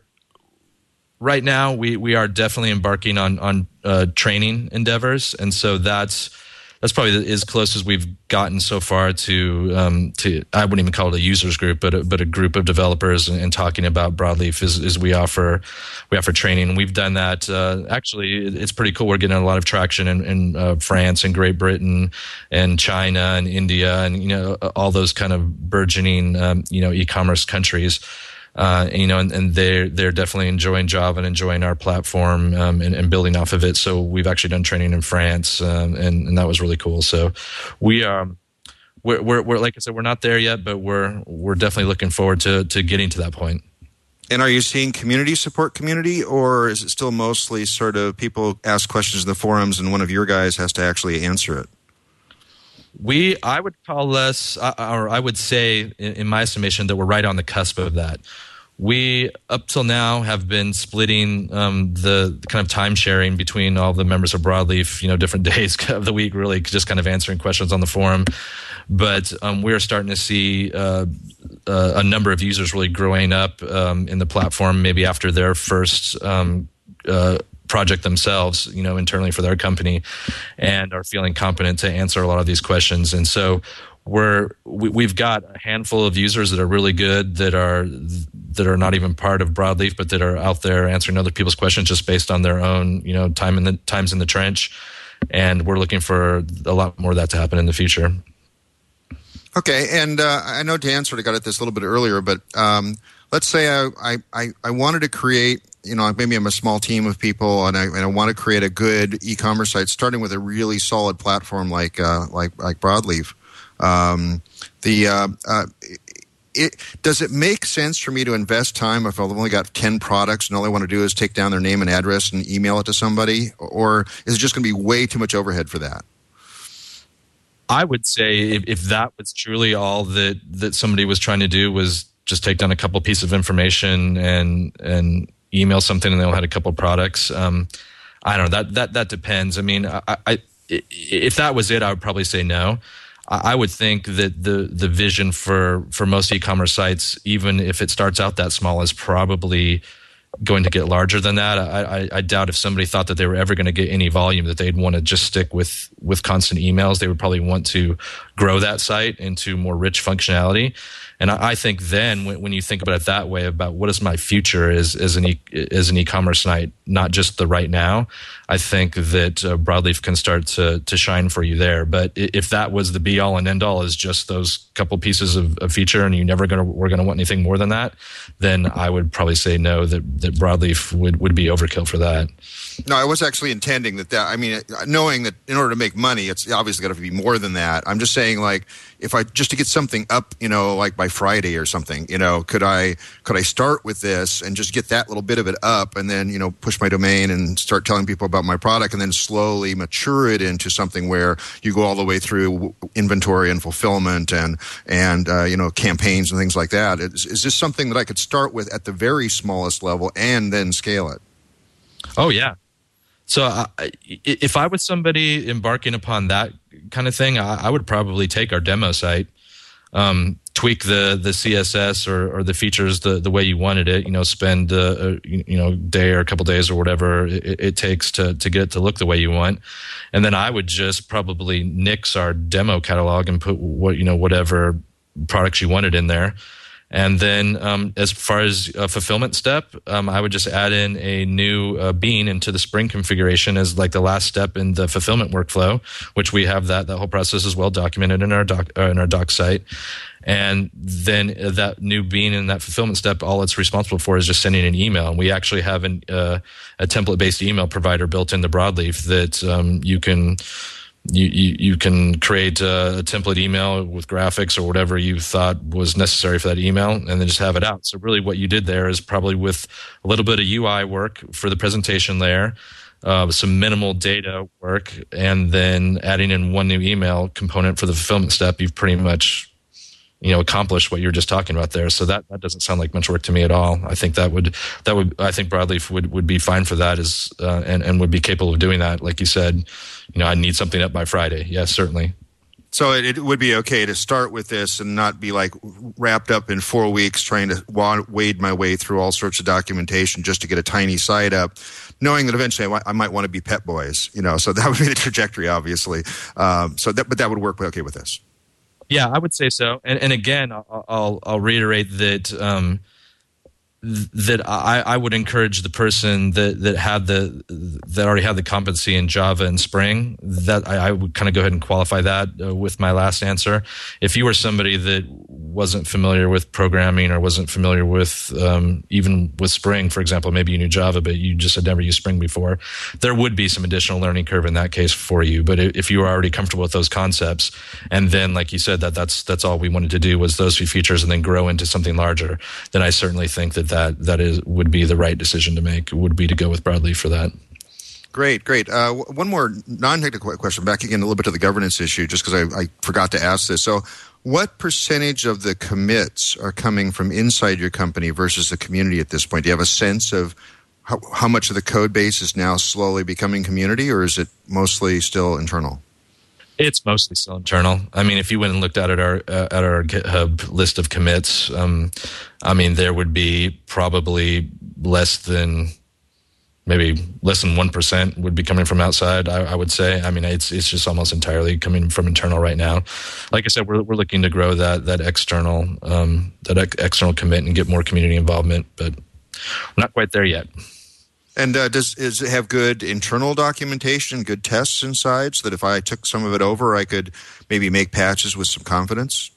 S6: Right now we are definitely embarking on training endeavors, and so that's probably as close as we've gotten so far to I wouldn't even call it a users group, but a group of developers and talking about Broadleaf is we offer training. And we've done that. Actually, it's pretty cool. We're getting a lot of traction in France and Great Britain and China and India and all those kind of burgeoning e-commerce countries. And they're definitely enjoying Java and enjoying our platform and building off of it. So we've actually done training in France, and that was really cool. So we're like I said, we're not there yet, but we're definitely looking forward to getting to that point.
S1: And are you seeing community support community, or is it still mostly sort of people ask questions in the forums and one of your guys has to actually answer it?
S6: I would call us, or I would say, in my estimation, that we're right on the cusp of that. We, up till now, have been splitting the kind of time sharing between all the members of Broadleaf, different days of the week, really just kind of answering questions on the forum. But we're starting to see a number of users really growing up in the platform, maybe after their first project themselves, internally for their company, and are feeling competent to answer a lot of these questions. And so we've got a handful of users that are really good, that are not even part of Broadleaf, but that are out there answering other people's questions just based on their own, times in the trench. And we're looking for a lot more of that to happen in the future.
S1: Okay, and I know Dan sort of got at this a little bit earlier, but let's say I wanted to create, maybe I'm a small team of people, and I want to create a good e-commerce site, starting with a really solid platform like Broadleaf. Does it make sense for me to invest time if I've only got 10 products and all I want to do is take down their name and address and email it to somebody, or is it just going to be way too much overhead for that?
S6: I would say if that was truly all that somebody was trying to do, was just take down a couple pieces of information and email something, and they all had a couple products. I don't know. That depends. I mean, if that was it, I would probably say no. I would think that the vision for most e-commerce sites, even if it starts out that small, is probably going to get larger than that. I doubt if somebody thought that they were ever going to get any volume, that they'd want to just stick with constant emails. They would probably want to grow that site into more rich functionality. And I think then when you think about it that way, about what is my future as an e-commerce site, not just the right now, I think that Broadleaf can start to shine for you there. But if that was the be all and end all, is just those couple pieces of feature, and you were going to want anything more than that, then I would probably say no, that Broadleaf would be overkill for that.
S1: No, I was actually intending that. I mean, knowing that in order to make money, it's obviously got to be more than that. I'm just saying, like, if I just to get something up, like by Friday or something, could I start with this and just get that little bit of it up, and then push my domain and start telling people about my product, and then slowly mature it into something where you go all the way through inventory and fulfillment and campaigns and things like that. Is this something that I could start with at the very smallest level and then scale it?
S6: Oh yeah. So if I was somebody embarking upon that kind of thing, I would probably take our demo site, tweak the CSS or the features the way you wanted it. Spend a day or a couple days or whatever it takes to get it to look the way you want, and then I would just probably nix our demo catalog and put whatever products you wanted in there. And then as far as a fulfillment step, I would just add in a new bean into the Spring configuration as like the last step in the fulfillment workflow, which we have that whole process is well documented in our doc site. And then that new bean in that fulfillment step, all it's responsible for is just sending an email. And we actually have a template-based email provider built into Broadleaf that you can create a template email with graphics or whatever you thought was necessary for that email, and then just have it out. So really what you did there is probably with a little bit of UI work for the presentation layer, some minimal data work, and then adding in one new email component for the fulfillment step, you've pretty much accomplished what you were just talking about there. So that doesn't sound like much work to me at all. I think I think Broadleaf would be fine for that, and would be capable of doing that. Like you said, I need something up by Friday. Yes, certainly.
S1: So it would be okay to start with this and not be like wrapped up in 4 weeks trying to wade my way through all sorts of documentation just to get a tiny site up, knowing that eventually I might want to be Pet Boys. So that would be the trajectory, obviously. But that would work okay with this.
S6: Yeah, I would say so. And again, I'll reiterate that that I would encourage the person that already had the competency in Java and Spring, that I would kind of go ahead and qualify that with my last answer. If you were somebody that wasn't familiar with programming or wasn't familiar with even with Spring, for example, maybe you knew Java, but you just had never used Spring before, there would be some additional learning curve in that case for you. But if you were already comfortable with those concepts, and then, like you said, that's all we wanted to do was those few features and then grow into something larger, then I certainly think that would be the right decision to make, would be to go with Broadleaf for that.
S1: Great. One more non-technical question, back again a little bit to the governance issue, just because I forgot to ask this. So what percentage of the commits are coming from inside your company versus the community at this point? Do you have a sense of how much of the code base is now slowly becoming community, or is it mostly still internal?
S6: It's mostly still internal. I mean, if you went and looked at our GitHub list of commits, there would be probably less than 1% would be coming from outside, I would say. I mean, it's just almost entirely coming from internal right now. Like I said, we're looking to grow that external commit and get more community involvement, but we're not quite there yet.
S1: And does it have good internal documentation, good tests inside, so that if I took some of it over, I could maybe make patches with some confidence?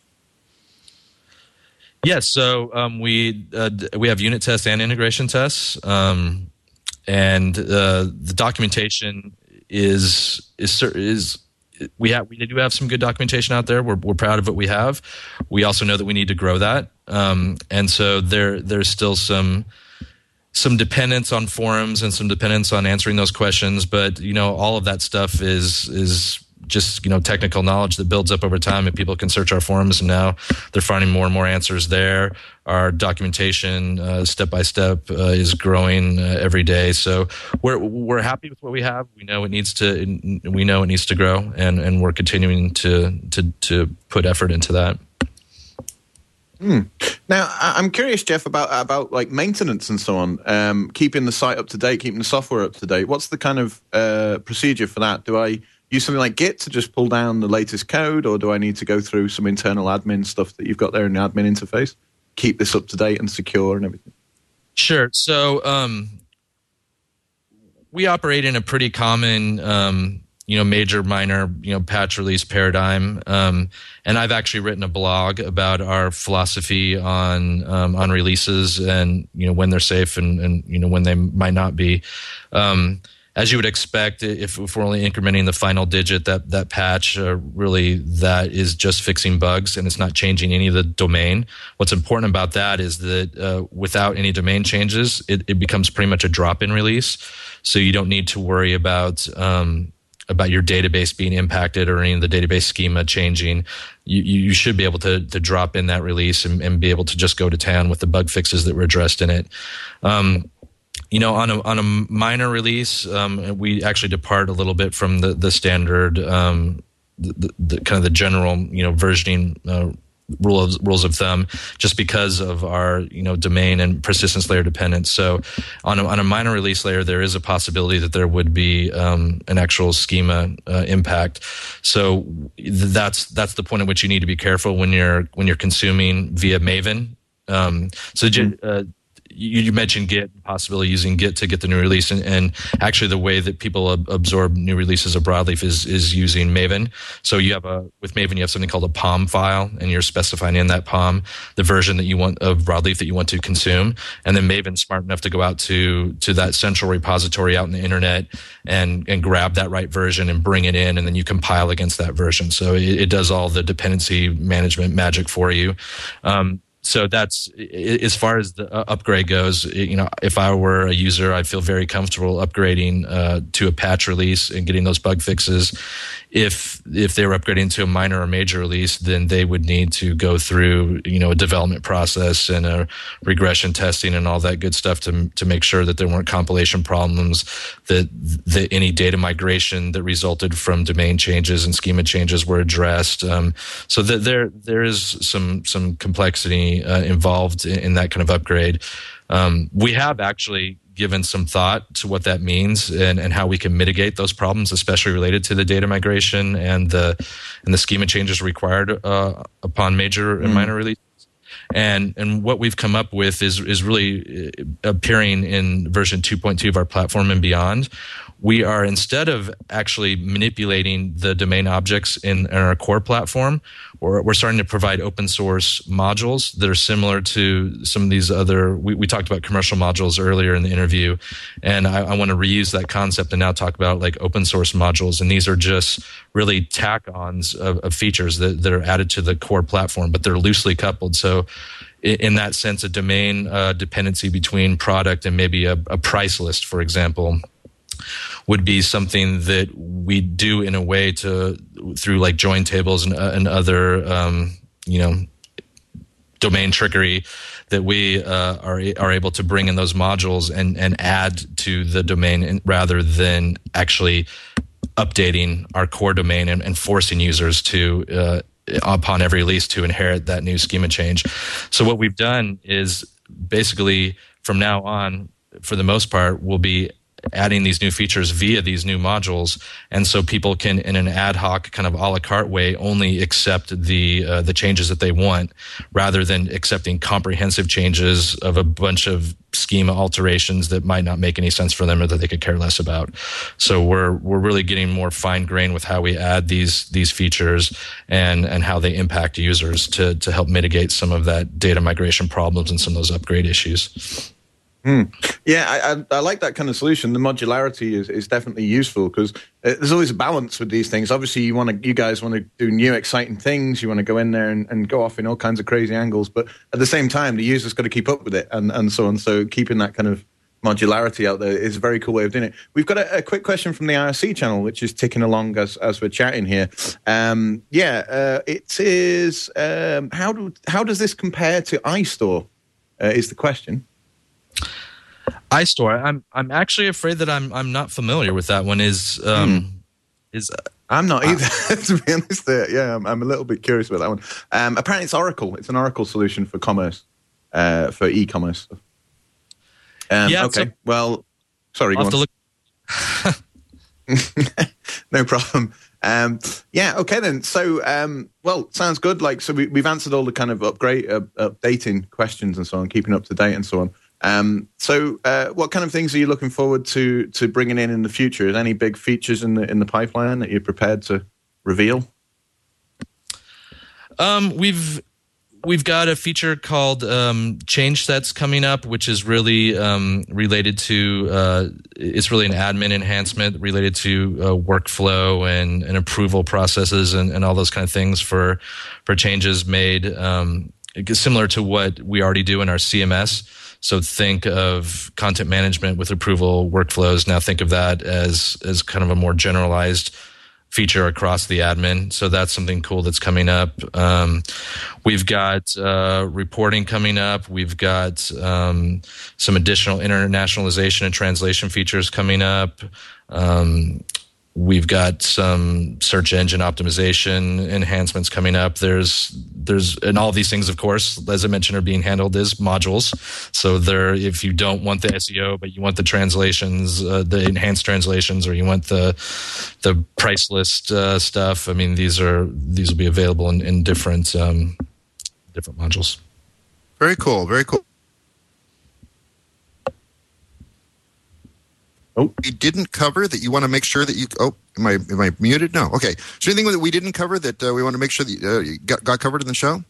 S6: Yes. So we have unit tests and integration tests, and the documentation is we do have some good documentation out there. We're proud of what we have. We also know that we need to grow that, and so there's still some dependence on forums and some dependence on answering those questions, but all of that stuff is just technical knowledge that builds up over time, and people can search our forums, and now they're finding more and more answers there. Our documentation step by step is growing every day, so we're happy with what we have. We know it needs to grow, and we're continuing to put effort into that.
S5: Now, I'm curious, Jeff, about like maintenance and so on, keeping the site up to date, keeping the software up to date. What's the kind of procedure for that? Do I use something like Git to just pull down the latest code, or do I need to go through some internal admin stuff that you've got there in the admin interface? Keep this up to date and secure and everything?
S6: Sure. So we operate in a pretty common major, minor, patch release paradigm. And I've actually written a blog about our philosophy on releases and, when they're safe and when they might not be. As you would expect, if we're only incrementing the final digit, that patch, really that is just fixing bugs and it's not changing any of the domain. What's important about that is that without any domain changes, it becomes pretty much a drop-in release. So you don't need to worry about your database being impacted or any of the database schema changing. You should be able to drop in that release and be able to just go to town with the bug fixes that were addressed in it. On a minor release, we actually depart a little bit from the standard, the kind of the general, versioning rules of thumb, just because of our domain and persistence layer dependence. So on a minor release layer, there is a possibility that there would be an actual schema impact. So that's the point at which you need to be careful when you're consuming via Maven. You mentioned Git, possibility using Git to get the new release, and actually the way that people absorb new releases of Broadleaf is using Maven. So with Maven, you have something called a POM file, and you're specifying in that POM the version that you want of Broadleaf that you want to consume, and then Maven's smart enough to go out to that central repository out in the internet and grab that right version and bring it in, and then you compile against that version. So it does all the dependency management magic for you. So that's, as far as the upgrade goes, if I were a user, I'd feel very comfortable upgrading to a patch release and getting those bug fixes. If they were upgrading to a minor or major release, then they would need to go through, a development process and a regression testing and all that good stuff to make sure that there weren't compilation problems, that any data migration that resulted from domain changes and schema changes were addressed. So that there is some complexity involved in that kind of upgrade. We have actually given some thought to what that means and how we can mitigate those problems, especially related to the data migration and the schema changes required upon major and minor releases. And what we've come up with is really appearing in version 2.2 of our platform and beyond. We are, instead of actually manipulating the domain objects in our core platform, we're starting to provide open source modules that are similar to some of these other, we talked about commercial modules earlier in the interview, and I want to reuse that concept and now talk about like open source modules. And these are just really tack-ons of features that are added to the core platform, but they're loosely coupled. So in that sense, a domain dependency between product and maybe a price list, for example, would be something that we do in a way through like join tables and other, domain trickery that we are able to bring in those modules and add to the domain rather than actually updating our core domain and forcing users to, upon every release, to inherit that new schema change. So what we've done is basically from now on, for the most part, we'll be adding these new features via these new modules, and so people can, in an ad hoc kind of a la carte way, only accept the changes that they want, rather than accepting comprehensive changes of a bunch of schema alterations that might not make any sense for them or that they could care less about. So we're really getting more fine grained with how we add these features and how they impact users to help mitigate some of that data migration problems and some of those upgrade issues.
S5: Yeah, I like that kind of solution. The modularity is definitely useful because there's always a balance with these things. Obviously, you guys want to do new, exciting things. You want to go in there and go off in all kinds of crazy angles. But at the same time, the user's got to keep up with it and so on. So keeping that kind of modularity out there is a very cool way of doing it. We've got a quick question from the IRC channel, which is ticking along as we're chatting here. It is, how does this compare to iStore? Is the question.
S6: iStore. I'm actually afraid that I'm not familiar with that one.
S5: I'm not either, to be honest. I'm a little bit curious about that one. Apparently, it's Oracle. It's an Oracle solution for commerce, for e-commerce. Okay. Well, sorry.
S6: I'll have to
S5: look. No problem. Okay then. So, sounds good. Like, so we've answered all the kind of updating questions and so on, keeping up to date and so on. What kind of things are you looking forward to bringing in the future? Are there any big features in the pipeline that you're prepared to reveal?
S6: We've got a feature called change sets coming up, which is really related to it's really an admin enhancement related to workflow and approval processes and all those kind of things for changes made similar to what we already do in our CMS. So think of content management with approval workflows. Now think of that as kind of a more generalized feature across the admin. So that's something cool that's coming up. We've got reporting coming up. We've got some additional internationalization and translation features coming up. We've got some search engine optimization enhancements coming up. There's and all these things, of course, as I mentioned, are being handled as modules. So if you don't want the SEO, but you want the translations, the enhanced translations, or you want the price list stuff, I mean, these will be available in different modules.
S1: Very cool. Very cool.
S5: Oh,
S1: we didn't cover that you want to make sure that you. Oh, am I muted? No. Okay. Is there anything that we didn't cover that we want to make sure that you got covered in the show?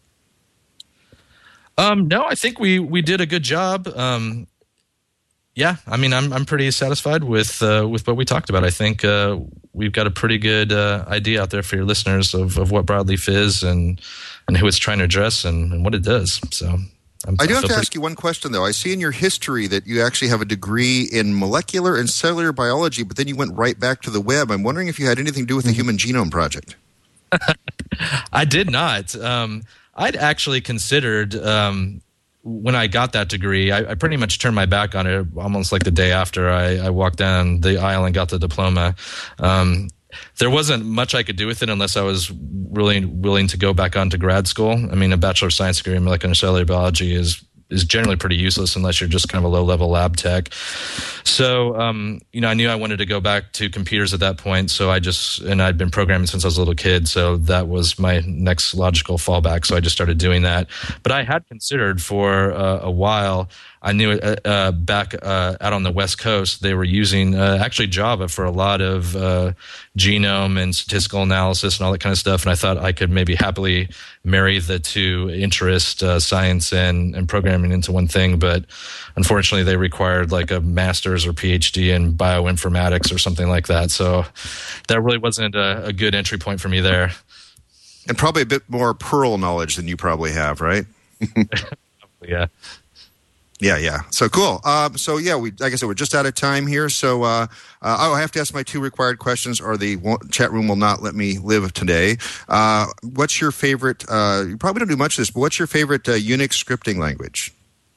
S6: No, I think we did a good job. Yeah, I mean, I'm pretty satisfied with what we talked about. I think we've got a pretty good idea out there for your listeners of what Broadleaf is and who it's trying to address and what it does. So.
S1: I do have to ask you one question, though. I see in your history that you actually have a degree in molecular and cellular biology, but then you went right back to the web. I'm wondering if you had anything to do with the Human Genome Project.
S6: I did not. I'd actually considered, when I got that degree, I pretty much turned my back on it almost like the day after I walked down the aisle and got the diploma. There wasn't much I could do with it unless I was really willing to go back on to grad school. I mean, a Bachelor of Science degree in molecular and cellular biology is generally pretty useless unless you're just kind of a low-level lab tech. So, I knew I wanted to go back to computers at that point. So I'd been programming since I was a little kid. So that was my next logical fallback. So I just started doing that. But I had considered for a while. I knew back out on the West Coast, they were using actually Java for a lot of genome and statistical analysis and all that kind of stuff. And I thought I could maybe happily marry the two interest, science and programming into one thing. But unfortunately, they required like a master's or PhD in bioinformatics or something like that. So that really wasn't a good entry point for me there.
S1: And probably a bit more Perl knowledge than you probably have, right?
S6: Yeah.
S1: Yeah. So cool. Like I said, we're just out of time here. So I have to ask my 2 required questions, or the chat room will not let me live today. What's your favorite? You probably don't do much of this, but what's your favorite Unix scripting language?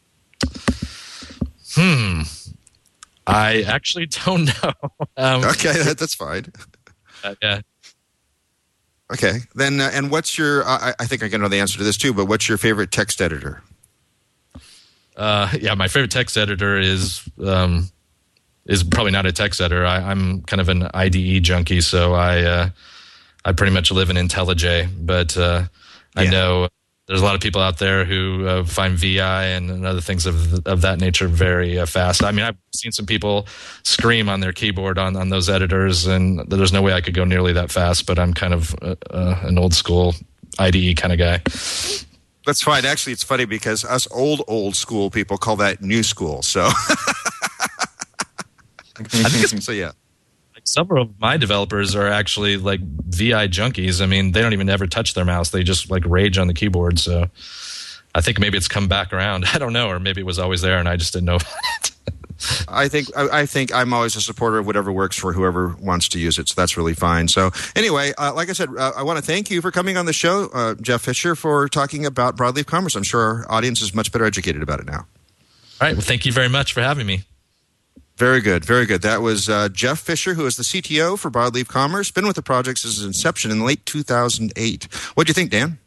S6: I actually don't know.
S1: Okay, that's fine.
S6: Yeah.
S1: Okay, then, and what's your? I think I can know the answer to this too. But what's your favorite text editor?
S6: My favorite text editor is probably not a text editor. I'm kind of an IDE junkie, so I pretty much live in IntelliJ. But I know there's a lot of people out there who find VI and other things of that nature very fast. I mean, I've seen some people scream on their keyboard on those editors, and there's no way I could go nearly that fast. But I'm kind of an old school IDE kind of guy.
S1: That's fine. Actually, it's funny because us old school people call that new school. So, so yeah.
S6: Like some of my developers are actually like VI junkies. I mean, they don't even ever touch their mouse. They just like rage on the keyboard. So I think maybe it's come back around. I don't know, or maybe it was always there and I just didn't know about it.
S1: I think I'm always a supporter of whatever works for whoever wants to use it, so that's really fine. So anyway, like I said, I want to thank you for coming on the show, Jeff Fisher, for talking about broadleaf commerce. I'm sure our audience is much better educated about it now.
S6: All right. Well, thank you very much for having me.
S1: Very good. Very good. That was Jeff Fisher, who is the CTO for Broadleaf Commerce, been with the project since its inception in late 2008. What do you think, Dan?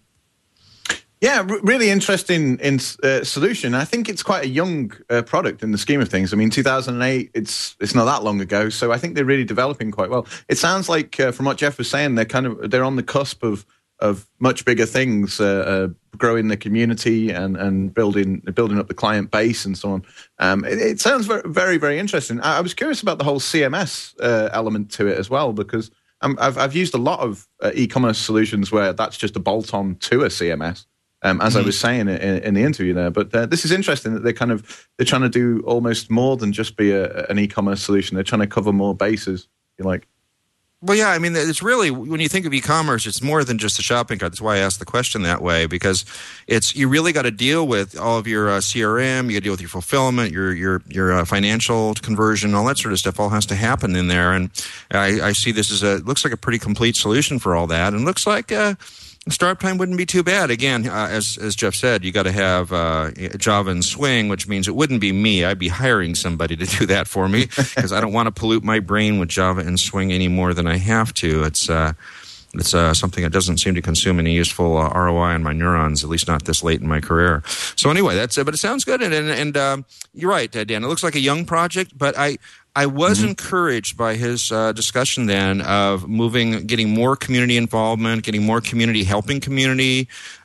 S5: Yeah, really interesting solution. I think it's quite a young product in the scheme of things. I mean, 2008, it's not that long ago, so I think they're really developing quite well. It sounds like, from what Jeff was saying, they're on the cusp of much bigger things, growing the community and building up the client base and so on. It sounds very, very, very interesting. I was curious about the whole CMS element to it as well, because I've used a lot of e-commerce solutions where that's just a bolt-on to a CMS. As I was saying in the interview there, but this is interesting that they're trying to do almost more than just be an e-commerce solution. They're trying to cover more bases, if you like.
S1: Well, yeah, I mean, it's really, when you think of e-commerce, it's more than just a shopping cart. That's why I asked the question that way, because you really got to deal with all of your CRM, you got to deal with your fulfillment, your financial conversion, all that sort of stuff all has to happen in there. And I see this as looks like a pretty complete solution for all that, and looks like startup time wouldn't be too bad. Again, as Jeff said, you got to have Java and Swing, which means it wouldn't be me. I'd be hiring somebody to do that for me because I don't want to pollute my brain with Java and Swing any more than I have to. It's something that doesn't seem to consume any useful ROI on my neurons, at least not this late in my career. So anyway, that's it. But it sounds good, and you're right, Dan. It looks like a young project, but I was encouraged by his discussion then of getting more community involvement, getting more community helping community,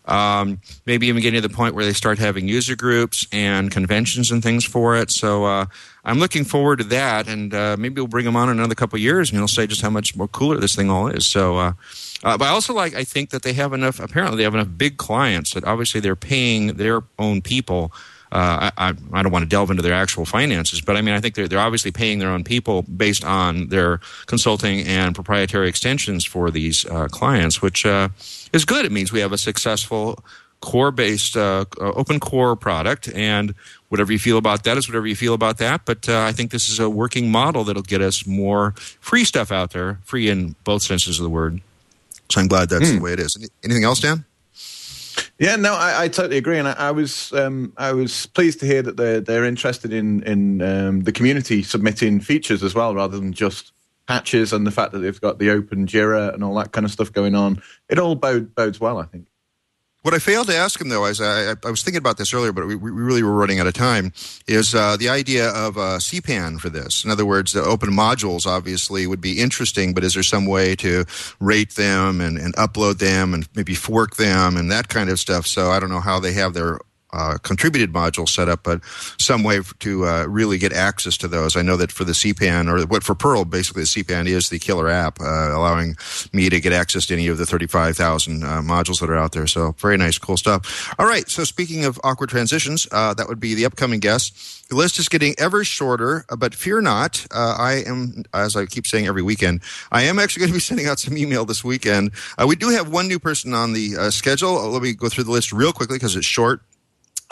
S1: maybe even getting to the point where they start having user groups and conventions and things for it. So I'm looking forward to that, and maybe we'll bring him on in another couple of years, and he'll say just how much more cooler this thing all is. So, but I also I think that they have enough big clients that obviously they're paying their own people. I don't want to delve into their actual finances, but I mean, I think they're obviously paying their own people based on their consulting and proprietary extensions for these clients, which is good. It means we have a successful core-based open core product, and whatever you feel about that is whatever you feel about that. But I think this is a working model that'll get us more free stuff out there, free in both senses of the word. So I'm glad that's the way it is. Anything else, Dan?
S5: Yeah, no, I totally agree, and I was pleased to hear that they're interested in the community submitting features as well, rather than just patches, and the fact that they've got the open Jira and all that kind of stuff going on. It all bodes well, I think. What
S1: I failed to ask him, though, is I was thinking about this earlier, but we really were running out of time, is the idea of CPAN for this. In other words, the open modules obviously would be interesting, but is there some way to rate them and upload them and maybe fork them and that kind of stuff? So I don't know how they have their contributed module set up, but some way to really get access to those. I know that for the CPAN, or what for Perl, basically the CPAN is the killer app, allowing me to get access to any of the 35,000 modules that are out there. So very nice, cool stuff. All right, so speaking of awkward transitions, that would be the upcoming guest. The list is getting ever shorter, but fear not. I am, as I keep saying every weekend, I am actually going to be sending out some email this weekend. We do have one new person on the schedule. Let me go through the list real quickly because it's short.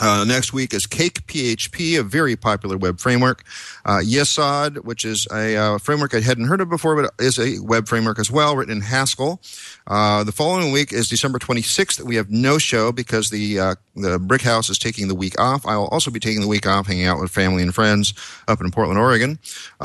S1: Next week is Cake PHP, a very popular web framework. Yesod, which is a framework I hadn't heard of before, but is a web framework as well, written in Haskell. The following week is December 26th. We have no show because the Brick House is taking the week off. I will also be taking the week off, hanging out with family and friends up in Portland, Oregon.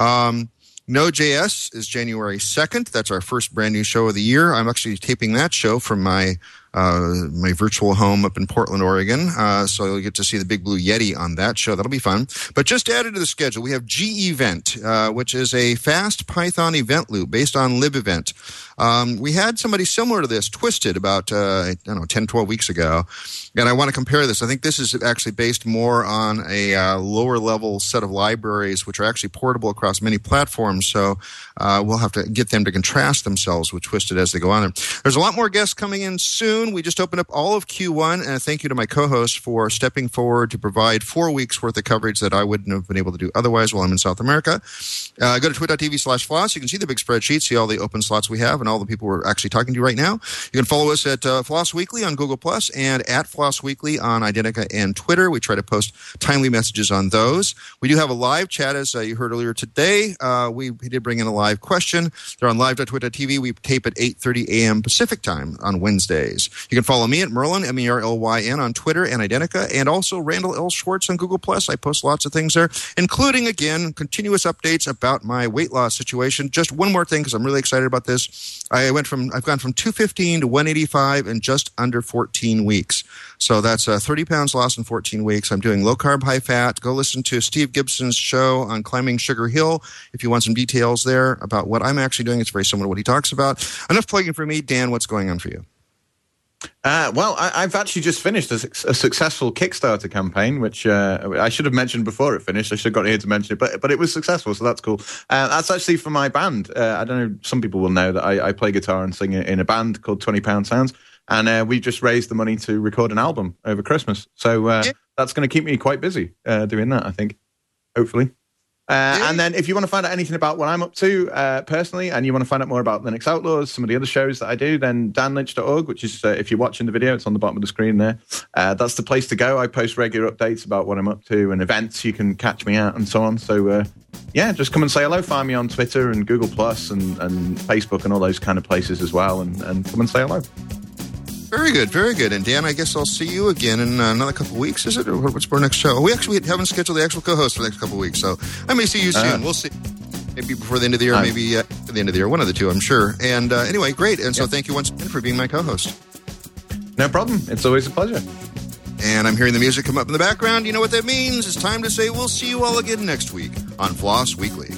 S1: Node.js is January 2nd. That's our first brand new show of the year. I'm actually taping that show from my virtual home up in Portland, Oregon. So you'll get to see the Big Blue Yeti on that show. That'll be fun. But just added to the schedule, we have G-Event, which is a fast Python event loop based on libevent. We had somebody similar to this, Twisted, about, 10, 12 weeks ago. And I want to compare this. I think this is actually based more on a lower level set of libraries, which are actually portable across many platforms. So we'll have to get them to contrast themselves with Twisted as they go on there. There's a lot more guests coming in soon. We just opened up all of Q1, and a thank you to my co-host for stepping forward to provide 4 weeks worth of coverage that I wouldn't have been able to do otherwise while I'm in South America. Go to twit.tv/Floss. You can see the big spreadsheet, see all the open slots we have and all the people we're actually talking to right now. You can follow us at Floss Weekly on Google+, and at Floss Weekly on Identica and Twitter. We try to post timely messages on those. We do have a live chat, as you heard earlier today. We did bring in a live question. They're on live.twit.tv. We tape at 8:30 a.m. Pacific time on Wednesdays. You can follow me at Merlin, MERLYN, on Twitter and Identica, and also Randall L. Schwartz on Google+. I post lots of things there, including, again, continuous updates about my weight loss situation. Just one more thing, because I'm really excited about this. I've gone from 215 to 185 in just under 14 weeks. So that's 30 pounds lost in 14 weeks. I'm doing low carb, high fat. Go listen to Steve Gibson's show on Climbing Sugar Hill if you want some details there about what I'm actually doing. It's very similar to what he talks about. Enough plugging for me. Dan, what's going on for you?
S5: Well, I've actually just finished a successful Kickstarter campaign, which I should have mentioned before it finished. I should have got here to mention it, but it was successful, so that's cool. That's actually for my band. I don't know, some people will know that I play guitar and sing in a band called 20 Pound Sounds, and we just raised the money to record an album over Christmas. So that's going to keep me quite busy doing that, I think, hopefully. And then if you want to find out anything about what I'm up to personally, and you want to find out more about Linux Outlaws, some of the other shows that I do, then danlynch.org, which is, if you're watching the video, it's on the bottom of the screen there. That's the place to go. I post regular updates about what I'm up to and events you can catch me at and so on. So, just come and say hello. Find me on Twitter and Google Plus and Facebook and all those kind of places as well, and come and say hello.
S1: Very good, very good. And Dan, I guess I'll see you again in another couple of weeks, is it? Or what's our next show? We actually haven't scheduled the actual co-host for the next couple of weeks, so I may see you soon. We'll see. Maybe before the end of the year, maybe at the end of the year. One of the two, I'm sure. And anyway, great. And so thank you once again for being my co-host.
S5: No problem. It's always a pleasure.
S1: And I'm hearing the music come up in the background. You know what that means. It's time to say we'll see you all again next week on Floss Weekly.